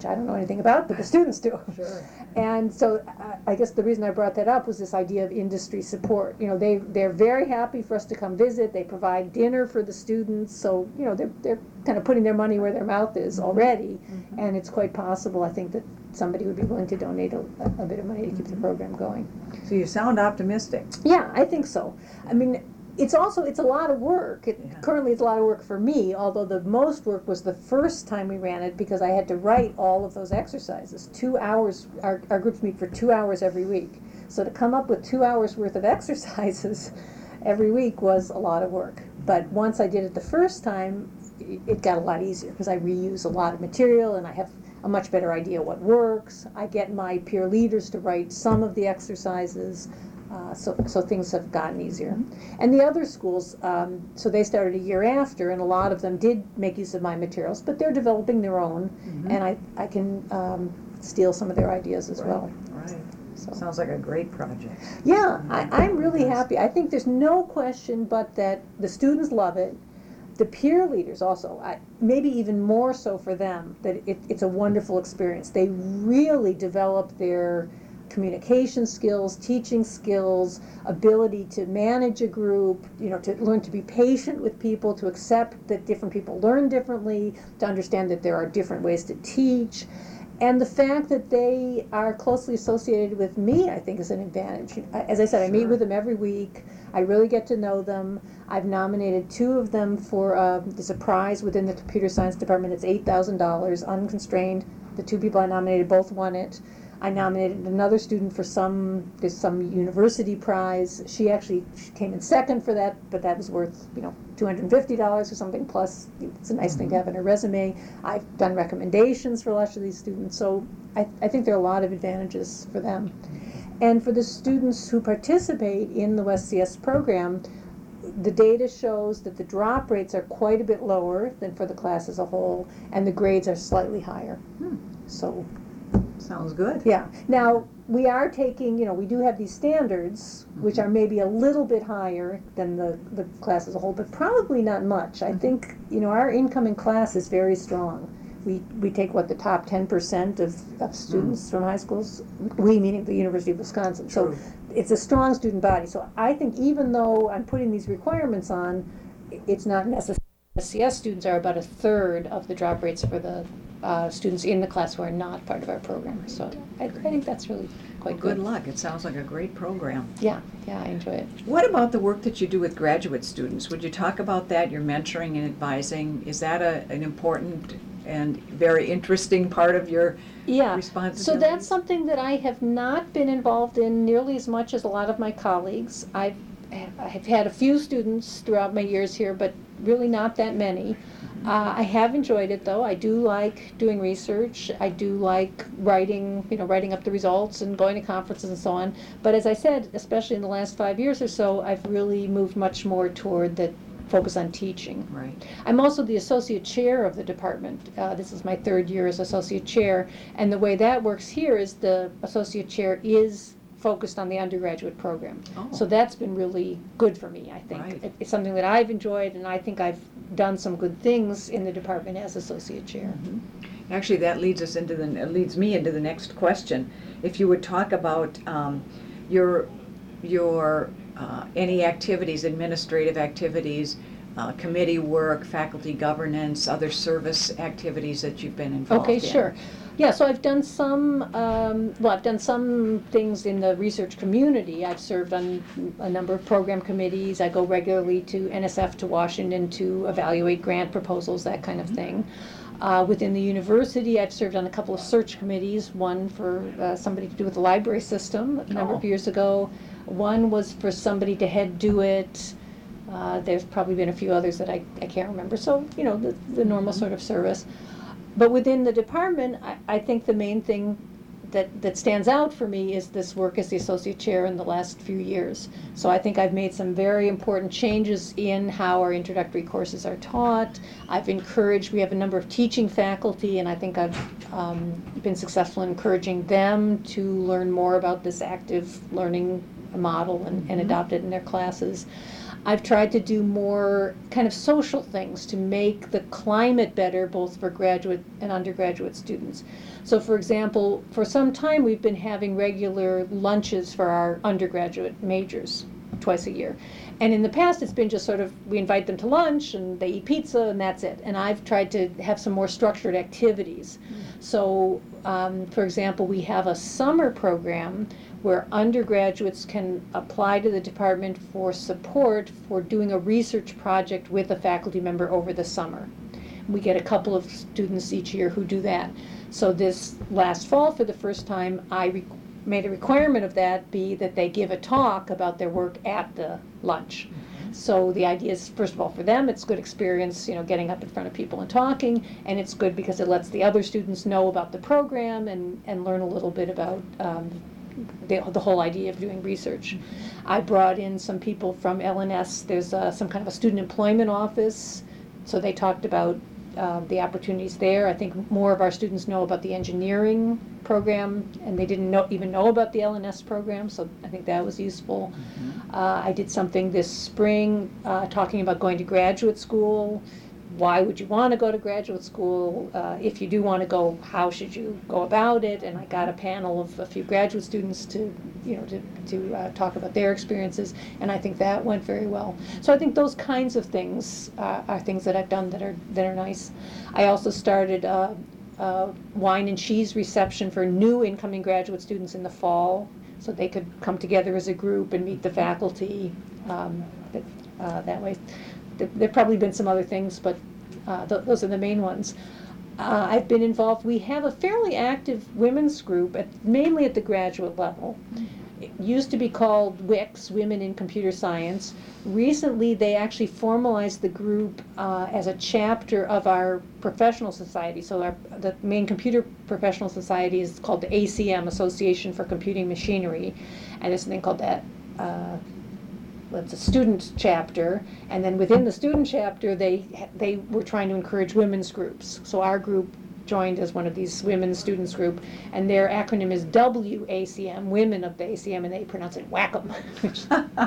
which I don't know anything about, but the students do. Sure. And so I, I guess the reason I brought that up was this idea of industry support. You know, they, they're very happy for us to come visit. They provide dinner for the students. So, you know, they're, they're kind of putting their money where their mouth is already. Mm-hmm. And it's quite possible, I think, that somebody would be willing to donate a, a bit of money to keep the program going. So you sound optimistic. Yeah, I think so. I mean, it's also, it's a lot of work. It, Yeah. Currently, it's a lot of work for me, although the most work was the first time we ran it because I had to write all of those exercises. Two hours, our, our groups meet for two hours every week. So to come up with two hours worth of exercises every week was a lot of work. But once I did it the first time, it, it got a lot easier because I reuse a lot of material and I have a much better idea what works. I get my peer leaders to write some of the exercises. Uh, so, so things have gotten easier. And the other schools, um, so they started a year after, and a lot of them did make use of my materials, but they're developing their own, Mm-hmm. and I, I can um, steal some of their ideas as well. Right. So. Sounds like a great project. Yeah, I, I'm really happy. I think there's no question but that the students love it. The peer leaders also, I, maybe even more so for them, that it, it's a wonderful experience. They really develop their communication skills, teaching skills, ability to manage a group, you know, to learn to be patient with people, to accept that different people learn differently, to understand that there are different ways to teach. And the fact that they are closely associated with me, I think, is an advantage. As I said, I meet Sure. with them every week. I really get to know them. I've nominated two of them for, uh, there's a prize within the computer science department. It's eight thousand dollars, unconstrained. The two people I nominated both won it. I nominated another student for some, there's some university prize. She actually she came in second for that, but that was worth, you know, two hundred fifty dollars or something, plus it's a nice thing to have in a resume. I've done recommendations for lots of these students, so I, I think there are a lot of advantages for them. And for the students who participate in the West C S program, the data shows that the drop rates are quite a bit lower than for the class as a whole, and the grades are slightly higher. Hmm. So. Sounds good. Yeah. Now, we are taking, you know, we do have these standards, which are maybe a little bit higher than the, the class as a whole, but probably not much. I think, you know, our incoming class is very strong. We, we take, what, the top ten percent of, of students from high schools? We, meaning the University of Wisconsin. So True. it's a strong student body. So I think even though I'm putting these requirements on, it's not necessary. S C S students are about a third of the drop rates for the uh, students in the class who are not part of our program. So I, I think that's really quite Good good. luck. It sounds like a great program. Yeah, yeah, I enjoy it. What about the work that you do with graduate students? Would you talk about that, your mentoring and advising? Is that a, an important and very interesting part of your Yeah, so responsibilities? that's something that I have not been involved in nearly as much as a lot of my colleagues. I've, I have had a few students throughout my years here, but really not that many. Uh, I have enjoyed it, though. I do like doing research. I do like writing, you know, writing up the results and going to conferences and so on. But as I said, especially in the last five years or so, I've really moved much more toward the focus on teaching. Right. I'm also the associate chair of the department. Uh, this is my third year as associate chair, and the way that works here is the associate chair is focused on the undergraduate program. Oh. So that's been really good for me, I think. Right. It, it's something that I've enjoyed, and I think I've done some good things in the department as associate chair. Mm-hmm. Actually, that leads us into the, leads me into the next question. If you would talk about um, your, your, uh, any activities, administrative activities, uh, committee work, faculty governance, other service activities that you've been involved in. Okay, sure. Yeah, so I've done some, um, well, I've done some things in the research community. I've served on a number of program committees. I go regularly to N S F to Washington to evaluate grant proposals, that kind of thing. Uh, within the university, I've served on a couple of search committees, one for uh, somebody to do with the library system a number of Oh. years ago. One was for somebody to head do it. Uh, there's probably been a few others that I, I can't remember. So, you know, the, the normal sort of service. But within the department, I, I think the main thing that, that stands out for me is this work as the associate chair in the last few years. So I think I've made some very important changes in how our introductory courses are taught. I've encouraged, we have a number of teaching faculty, and I think I've um, been successful in encouraging them to learn more about this active learning model and, and adopt it in their classes. I've tried to do more kind of social things to make the climate better, both for graduate and undergraduate students. So for example, for some time we've been having regular lunches for our undergraduate majors twice a year. And in the past it's been just sort of, we invite them to lunch and they eat pizza and that's it. And I've tried to have some more structured activities. Mm-hmm. So um, for example, we have a summer program where undergraduates can apply to the department for support for doing a research project with a faculty member over the summer. We get a couple of students each year who do that. So this last fall, for the first time, I re- made a requirement of that be that they give a talk about their work at the lunch. Mm-hmm. So the idea is, first of all, for them, it's good experience, you know, getting up in front of people and talking, and it's good because it lets the other students know about the program and, and learn a little bit about um, The, the whole idea of doing research. I brought in some people from L N S. There's uh, some kind of a student employment office, so they talked about uh, the opportunities there. I think more of our students know about the engineering program, and they didn't know, even know about the L N S program, so I think that was useful. Mm-hmm. Uh, I did something this spring uh, talking about going to graduate school. Why would you want to go to graduate school? Uh, if you do want to go, how should you go about it? And I got a panel of a few graduate students to, you know, to, to uh, talk about their experiences, and I think that went very well. So I think those kinds of things uh, are things that I've done that are that are nice. I also started a, a wine and cheese reception for new incoming graduate students in the fall, so they could come together as a group and meet the faculty um, that, uh, that way. There have probably been some other things, but uh, th- those are the main ones. Uh, I've been involved. We have a fairly active women's group, at, mainly at the graduate level. It used to be called W I C S, Women in Computer Science. Recently, they actually formalized the group uh, as a chapter of our professional society. So our, the main computer professional society is called the A C M, Association for Computing Machinery, and there's something called that. Uh, It's a student chapter, and then within the student chapter, they they were trying to encourage women's groups. So our group joined as one of these women's students group, and their acronym is W A C M, Women of the A C M, and they pronounce it Wacom, which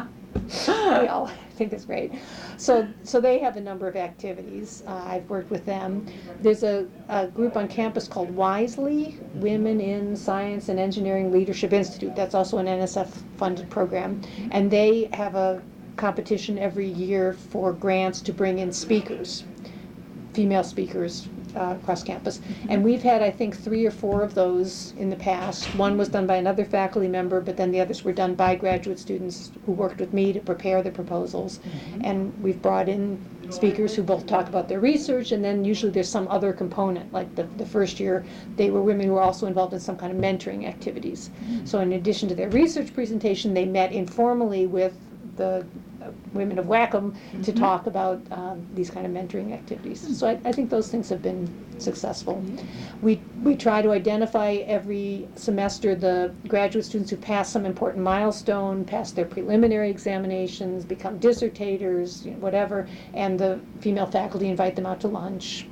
we all think is great. So so they have a number of activities. Uh, I've worked with them. There's a, a group on campus called WISELY, Women in Science and Engineering Leadership Institute. That's also an N S F-funded program, and they have a competition every year for grants to bring in speakers, female speakers, uh, across campus. And we've had, I think, three or four of those in the past. One was done by another faculty member, but then the others were done by graduate students who worked with me to prepare the proposals. Mm-hmm. And we've brought in speakers who both talk about their research, and then usually there's some other component. Like the, the first year, they were women who were also involved in some kind of mentoring activities. Mm-hmm. So in addition to their research presentation, they met informally with the uh, women of Wacom mm-hmm. to talk about um, these kind of mentoring activities. Mm-hmm. So I, I think those things have been successful. Mm-hmm. We we try to identify every semester the graduate students who pass some important milestone, pass their preliminary examinations, become dissertators, you know, whatever, and the female faculty invite them out to lunch.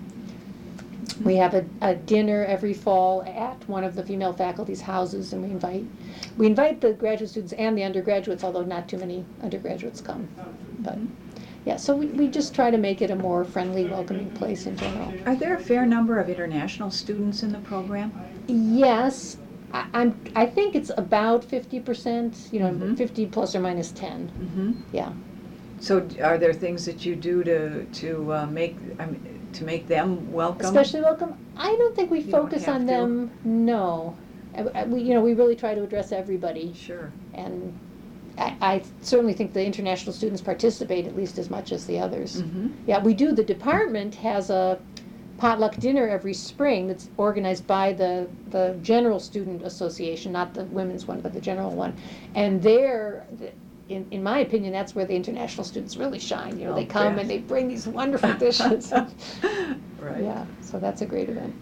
We have a, a dinner every fall at one of the female faculty's houses, and we invite we invite the graduate students and the undergraduates, although not too many undergraduates come. But yeah, so we, we just try to make it a more friendly, welcoming place in general. Are there a fair number of international students in the program? Yes, I, I'm. I think it's about fifty percent. You know, mm-hmm. fifty plus or minus ten. Mm-hmm. Yeah. So, are there things that you do to to uh, make I mean, to make them welcome? Especially welcome? I don't think we You focus don't on have them. No, I, I, we you know we really try to address everybody. Sure. And I, I certainly think the international students participate at least as much as the others. Mm-hmm. Yeah, we do. The department has a potluck dinner every spring that's organized by the, the General Student Association, not the women's one, but the general one. And there, in, in my opinion, that's where the international students really shine. You know, Oh, they come yes. and they bring these wonderful dishes. Right. Yeah, so that's a great event.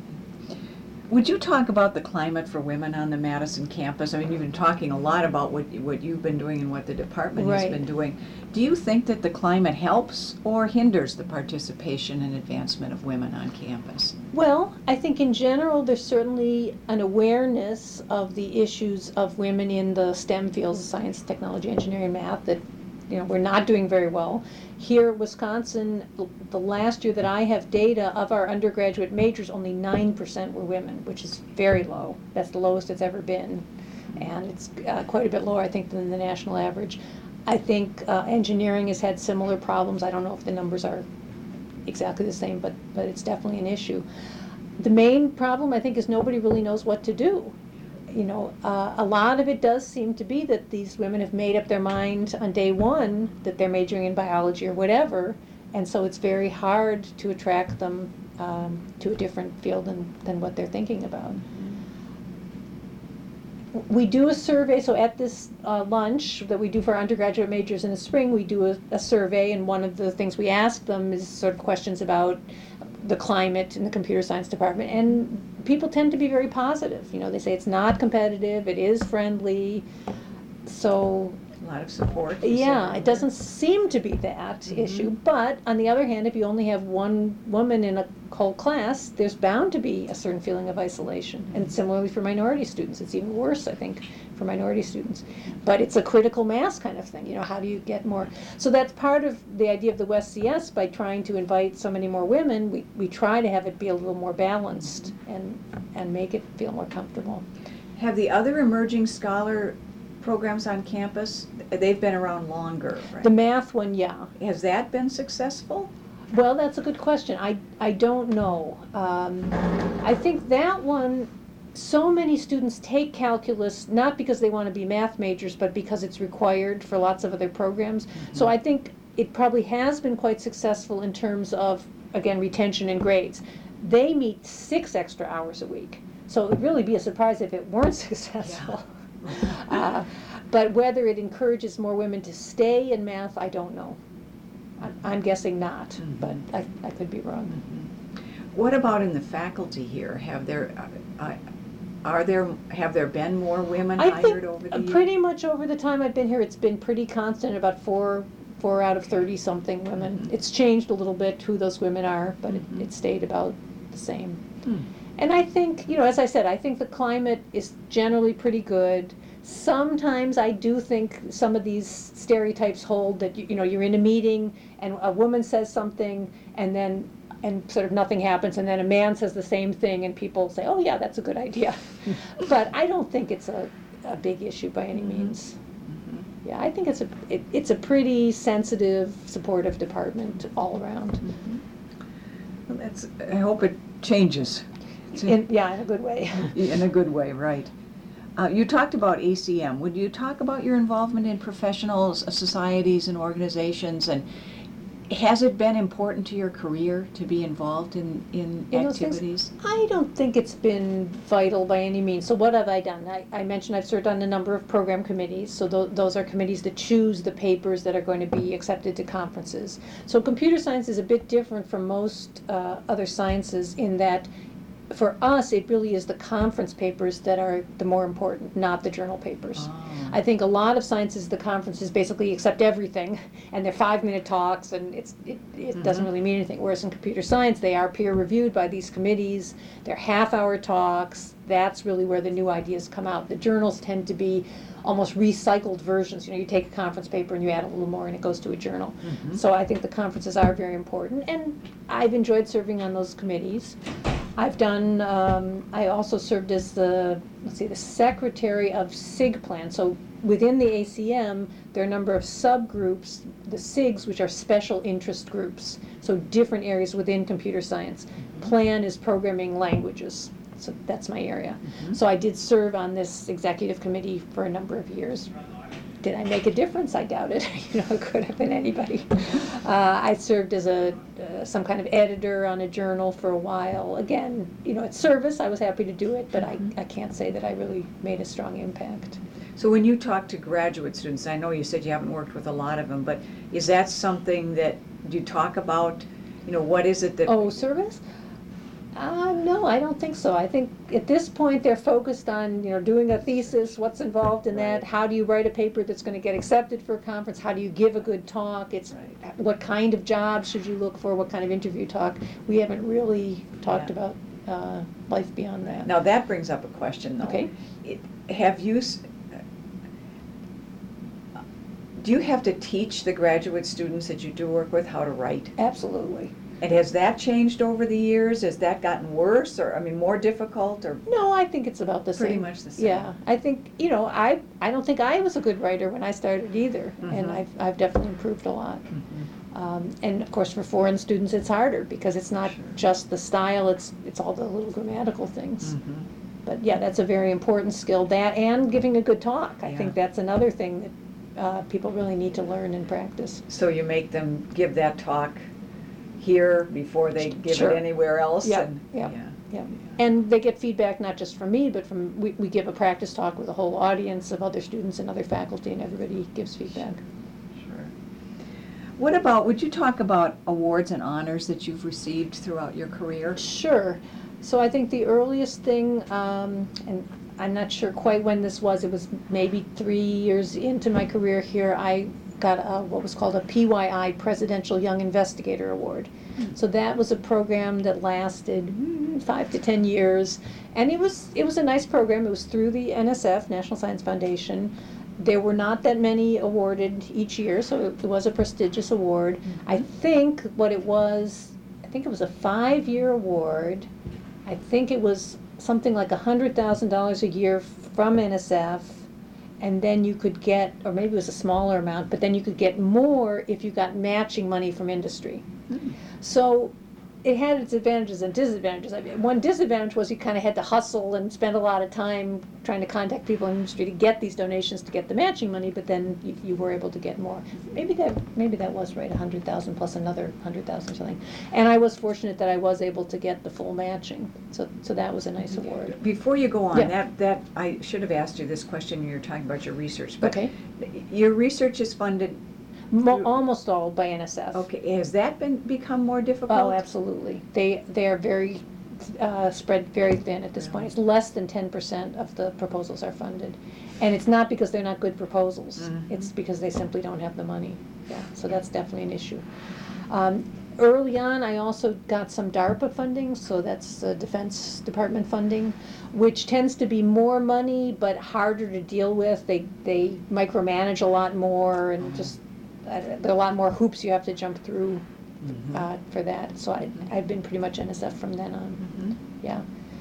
Would you talk about the climate for women on the Madison campus? I mean, you've been talking a lot about what what you've been doing and what the department has Right. been doing. Do you think that the climate helps or hinders the participation and advancement of women on campus? Well, I think in general there's certainly an awareness of the issues of women in the STEM fields, science, technology, engineering, and math, that you know, we're not doing very well. Here in Wisconsin, the last year that I have data of our undergraduate majors, only nine percent were women, which is very low. That's the lowest it's ever been. And it's uh, quite a bit lower, I think, than the national average. I think uh, engineering has had similar problems. I don't know if the numbers are exactly the same, but, but it's definitely an issue. The main problem, I think, is nobody really knows what to do. You know, uh, a lot of it does seem to be that these women have made up their mind on day one that they're majoring in biology or whatever, and so it's very hard to attract them um, to a different field than, than what they're thinking about. We do a survey, so at this uh, lunch that we do for our undergraduate majors in the spring, we do a, a survey, and one of the things we ask them is sort of questions about the climate in the computer science department, and people tend to be very positive. You know, they say it's not competitive, it is friendly, so... A lot of support. Yeah, it doesn't seem to be that mm-hmm. issue, but on the other hand, if you only have one woman in a whole class, there's bound to be a certain feeling of isolation. And similarly for minority students, it's even worse, I think, for minority students. But it's a critical mass kind of thing, you know, how do you get more? So that's part of the idea of the West C S. By trying to invite so many more women, we, we try to have it be a little more balanced and, and make it feel more comfortable. Have the other emerging scholar programs on campus, they've been around longer, right? The math one, yeah. Has that been successful? Well, that's a good question. I, I don't know. Um, I think that one, so many students take calculus, not because they want to be math majors, but because it's required for lots of other programs. Mm-hmm. So I think it probably has been quite successful in terms of, again, retention and grades. They meet six extra hours a week. So it would really be a surprise if it weren't successful. Yeah. uh, but whether it encourages more women to stay in math, I don't know. I'm, I'm guessing not, mm-hmm. but I, I could be wrong. Mm-hmm. What about in the faculty here? Have there, uh, are there, have there been more women I hired think over the years? Pretty much over the time I've been here, it's been pretty constant, about four, four out of thirty something women. Mm-hmm. It's changed a little bit who those women are, but mm-hmm. it, it stayed about the same. Mm. And I think, you know, as I said, I think the climate is generally pretty good. Sometimes I do think some of these stereotypes hold that, you, you know, you're in a meeting and a woman says something and then, and sort of nothing happens, and then a man says the same thing and people say, oh yeah, that's a good idea. But I don't think it's a, a big issue by any means. Mm-hmm. Yeah, I think it's a, it, it's a pretty sensitive, supportive department all around. Mm-hmm. Well, that's, I hope it changes. In, yeah, in a good way. In a good way, right. Uh, you talked about A C M. Would you talk about your involvement in professional societies and organizations, and has it been important to your career to be involved in, in, in activities? I don't think it's been vital by any means. So what have I done? I, I mentioned I've served on a number of program committees. So th- those are committees that choose the papers that are going to be accepted to conferences. So computer science is a bit different from most uh, other sciences in that for us, it really is the conference papers that are the more important, not the journal papers. Oh. I think a lot of sciences, the conferences basically accept everything, and they're five-minute talks, and it's it, it mm-hmm. doesn't really mean anything. Whereas in computer science, they are peer-reviewed by these committees. They're half-hour talks. That's really where the new ideas come out. The journals tend to be almost recycled versions. You know, you take a conference paper and you add a little more, and it goes to a journal. Mm-hmm. So I think the conferences are very important, and I've enjoyed serving on those committees. I've done, um, I also served as the, let's see, the secretary of SIGPlan. So within the A C M, there are a number of subgroups, the SIGs, which are special interest groups. So different areas within computer science. Mm-hmm. PLAN is programming languages. So that's my area. Mm-hmm. So I did serve on this executive committee for a number of years. Did I make a difference? I doubt it. You know, it could have been anybody. Uh, I served as a uh, some kind of editor on a journal for a while. Again, you know, it's service. I was happy to do it, but I, I can't say that I really made a strong impact. So when you talk to graduate students, I know you said you haven't worked with a lot of them, but is that something that you talk about? You know, what is it that... Oh, service? Uh, no, I don't think so. I think at this point they're focused on, you know, doing a thesis, what's involved in that, how do you write a paper that's going to get accepted for a conference, how do you give a good talk, it's right. What kind of jobs should you look for, what kind of interview talk. We haven't really talked yeah. about uh, life beyond that. Now that brings up a question though. Okay. It, have you, do you have to teach the graduate students that you do work with how to write? Absolutely. And has that changed over the years? Has that gotten worse, or, I mean, more difficult, or? No, I think it's about the same. Pretty much the same. Yeah, I think, you know, I, I don't think I was a good writer when I started either, and Mhm. I've, I've definitely improved a lot. Mhm. Um, and of course, for foreign students, it's harder because it's not Sure. just the style, it's, it's all the little grammatical things. Mhm. But yeah, that's a very important skill, that and giving a good talk. I Yeah. think that's another thing that uh, people really need to learn and practice. So you make them give that talk here before they give Sure. it anywhere else? Yeah, and- yeah. Yeah, and they get feedback not just from me, but from, we, we give a practice talk with a whole audience of other students and other faculty, and everybody gives feedback. Sure. What about, would you talk about awards and honors that you've received throughout your career? Sure. So I think the earliest thing, um, and I'm not sure quite when this was, it was maybe three years into my career here, I got a, what was called a P Y I, Presidential Young Investigator Award. So that was a program that lasted mm, five to ten years, and it was it was a nice program. It was through the N S F, National Science Foundation. There were not that many awarded each year, so it was a prestigious award. I think what it was, I think it was a five-year award. I think it was something like one hundred thousand dollars a year from N S F, and then you could get, or maybe it was a smaller amount, but then you could get more if you got matching money from industry. Mm. So it had its advantages and disadvantages. I mean, one disadvantage was you kind of had to hustle and spend a lot of time trying to contact people in the industry to get these donations to get the matching money, but then you, you were able to get more. Maybe that maybe that was right, a hundred thousand plus another hundred thousand or something. And I was fortunate that I was able to get the full matching. So so that was a nice award. Before you go on, Yeah. that, that, I should have asked you this question when you were talking about your research, but Okay. your research is funded, Mo- almost all by N S F. okay, has that been, become more difficult? Oh, absolutely. They, they are very, uh, spread very thin at this point. It's less than ten percent of the proposals are funded. And it's not because they're not good proposals. Mhm. It's because they simply don't have the money. Yeah, so that's definitely an issue. Um, early on, I also got some DARPA funding, so that's uh, Defense Department funding, which tends to be more money but harder to deal with. They, they micromanage a lot more and just, uh, there are a lot more hoops you have to jump through Mhm. uh, for that. So I, I've been pretty much N S F from then on, Mhm. yeah.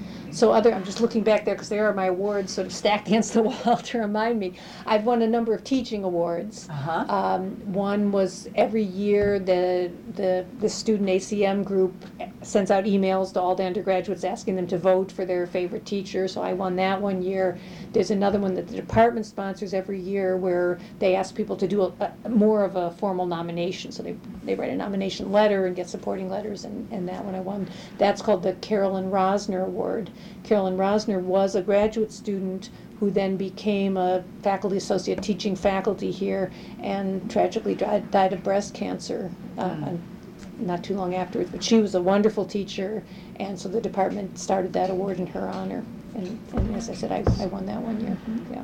So other, I'm just looking back there because there are my awards sort of stacked against the wall to remind me. I've won a number of teaching awards. Uh-huh. Um, one was every year the, the, the student A C M group sends out emails to all the undergraduates asking them to vote for their favorite teacher, so I won that one year. There's another one that the department sponsors every year where they ask people to do a, a more of a formal nomination, so they, they write a nomination letter and get supporting letters, and, and that one I won. That's called the Carolyn Rosner Award. Carolyn Rosner was a graduate student who then became a faculty associate teaching faculty here and tragically died, died of breast cancer uh, Mm. not too long afterwards. But she was a wonderful teacher, and so the department started that award in her honor. And, and as I said, I, I won that one year. Yeah.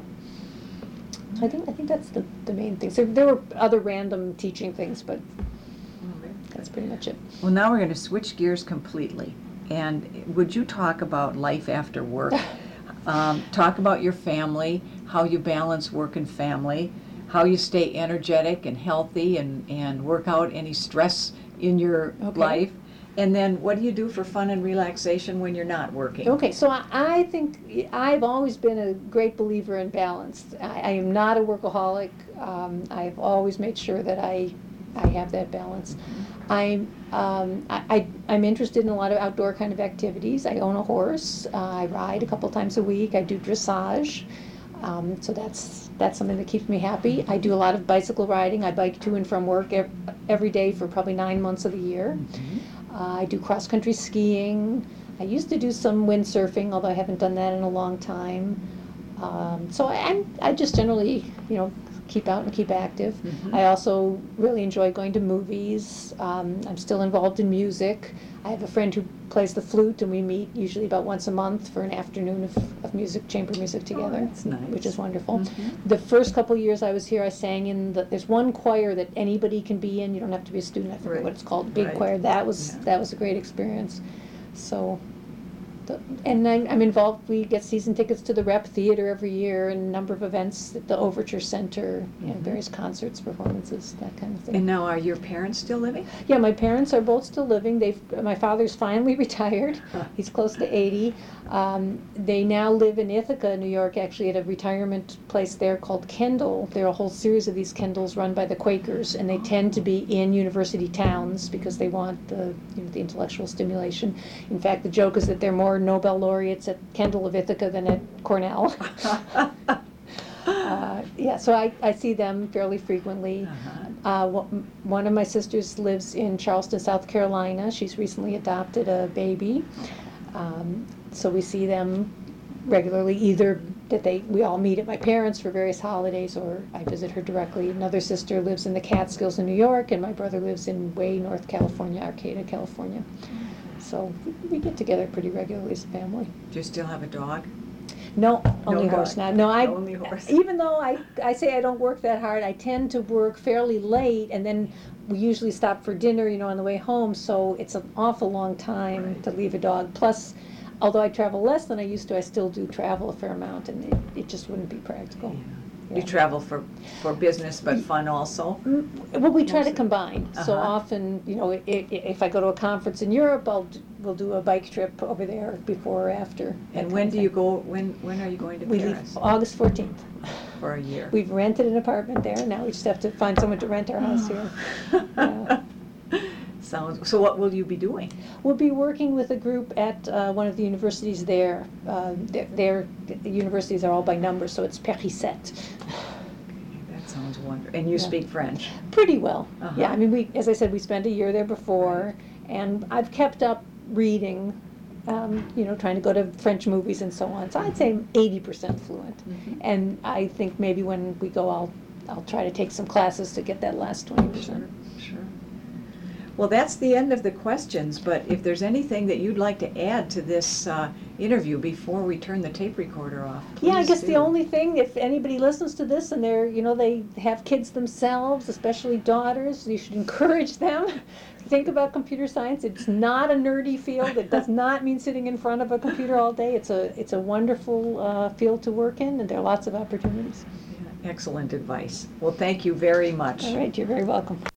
So I think I think that's the, the main thing. So there were other random teaching things, but that's pretty much it. Well, now we're going to switch gears completely. And would you talk about life after work? Um, talk about your family, how you balance work and family, how you stay energetic and healthy and, and work out any stress in your Okay. life. And then what do you do for fun and relaxation when you're not working? Okay, so I, I think I've always been a great believer in balance. I, I am not a workaholic. Um, I've always made sure that I, I have that balance. I'm, um, I, I, I'm interested in a lot of outdoor kind of activities. I own a horse. Uh, I ride a couple times a week. I do dressage. Um, so that's that's something that keeps me happy. I do a lot of bicycle riding. I bike to and from work ev- every day for probably nine months of the year. Mhm. Uh, I do cross-country skiing. I used to do some windsurfing, although I haven't done that in a long time. Um, so I, I'm, I just generally, you know, keep out and keep active. Mhm. I also really enjoy going to movies. Um, I'm still involved in music. I have a friend who plays the flute, and we meet usually about once a month for an afternoon of, of music, chamber music together, that's nice. which is wonderful. Mhm. The first couple of years I was here, I sang in the, there's one choir that anybody can be in. You don't have to be a student. I forget Right. what it's called. Big Right. choir. That was Yeah. that was a great experience. So The- And I'm, I'm involved, we get season tickets to the Rep Theater every year and a number of events at the Overture Center, you know, Mhm. various concerts, performances, that kind of thing. And now, are your parents still living? Yeah, my parents are both still living. They've, my father's finally retired. He's close to eighty. Um, they now live in Ithaca, New York, actually at a retirement place there called Kendall. There are a whole series of these Kendalls run by the Quakers, and they tend to be in university towns because they want the, you know, the intellectual stimulation. In fact, the joke is that there are more Nobel laureates at Kendall of Ithaca than at Cornell. uh, yeah, so I, I see them fairly frequently. Uh-huh. Uh, one one of my sisters lives in Charleston, South Carolina. She's recently adopted a baby. Um, so we see them regularly, either that they, we all meet at my parents' for various holidays, or I visit her directly. Another sister lives in the Catskills in New York, and my brother lives in Way, North California, Arcata, California. So we get together pretty regularly as a family. Do you still have a dog? No, only No horse dog. now. No, I, Only horse. even though I, I say I don't work that hard, I tend to work fairly late, and then we usually stop for dinner, you know, on the way home, so it's an awful long time Right. to leave a dog. Plus, although I travel less than I used to, I still do travel a fair amount, and it, it just wouldn't be practical. You Yeah. travel for, for business but fun also? Mm, Well, we try to Mostly. combine. So Uh-huh. often, you know, i- i- if I go to a conference in Europe, I'll, d- we'll do a bike trip over there before or after. that And kind when of do you thing. go, when, when are you going to We Paris? leave August fourteenth. For a year? We've rented an apartment there, now we just have to find someone to rent our house here. Yeah. Sounds, so what will you be doing? We'll be working with a group at uh, one of the universities there. Uh, their, their, the universities are all by number, so it's Périsset. That sounds wonderful. And you Yeah. speak French? Pretty well. Uh-huh. Yeah, I mean, we, as I said, we spent a year there before, and I've kept up reading, um, you know, trying to go to French movies and so on. So I'd say I'm eighty percent fluent. Mhm. And I think maybe when we go, I'll, I'll try to take some classes to get that last twenty percent. Sure. Well, that's the end of the questions, but if there's anything that you'd like to add to this uh, interview before we turn the tape recorder off, Yeah, I please guess do. the only thing, if anybody listens to this and they're, you know, they have kids themselves, especially daughters, you should encourage them to think about computer science. It's not a nerdy field. It does not mean sitting in front of a computer all day. It's a, it's a wonderful uh, field to work in, and there are lots of opportunities. Yeah, excellent advice. Well, thank you very much. All right, you're very welcome.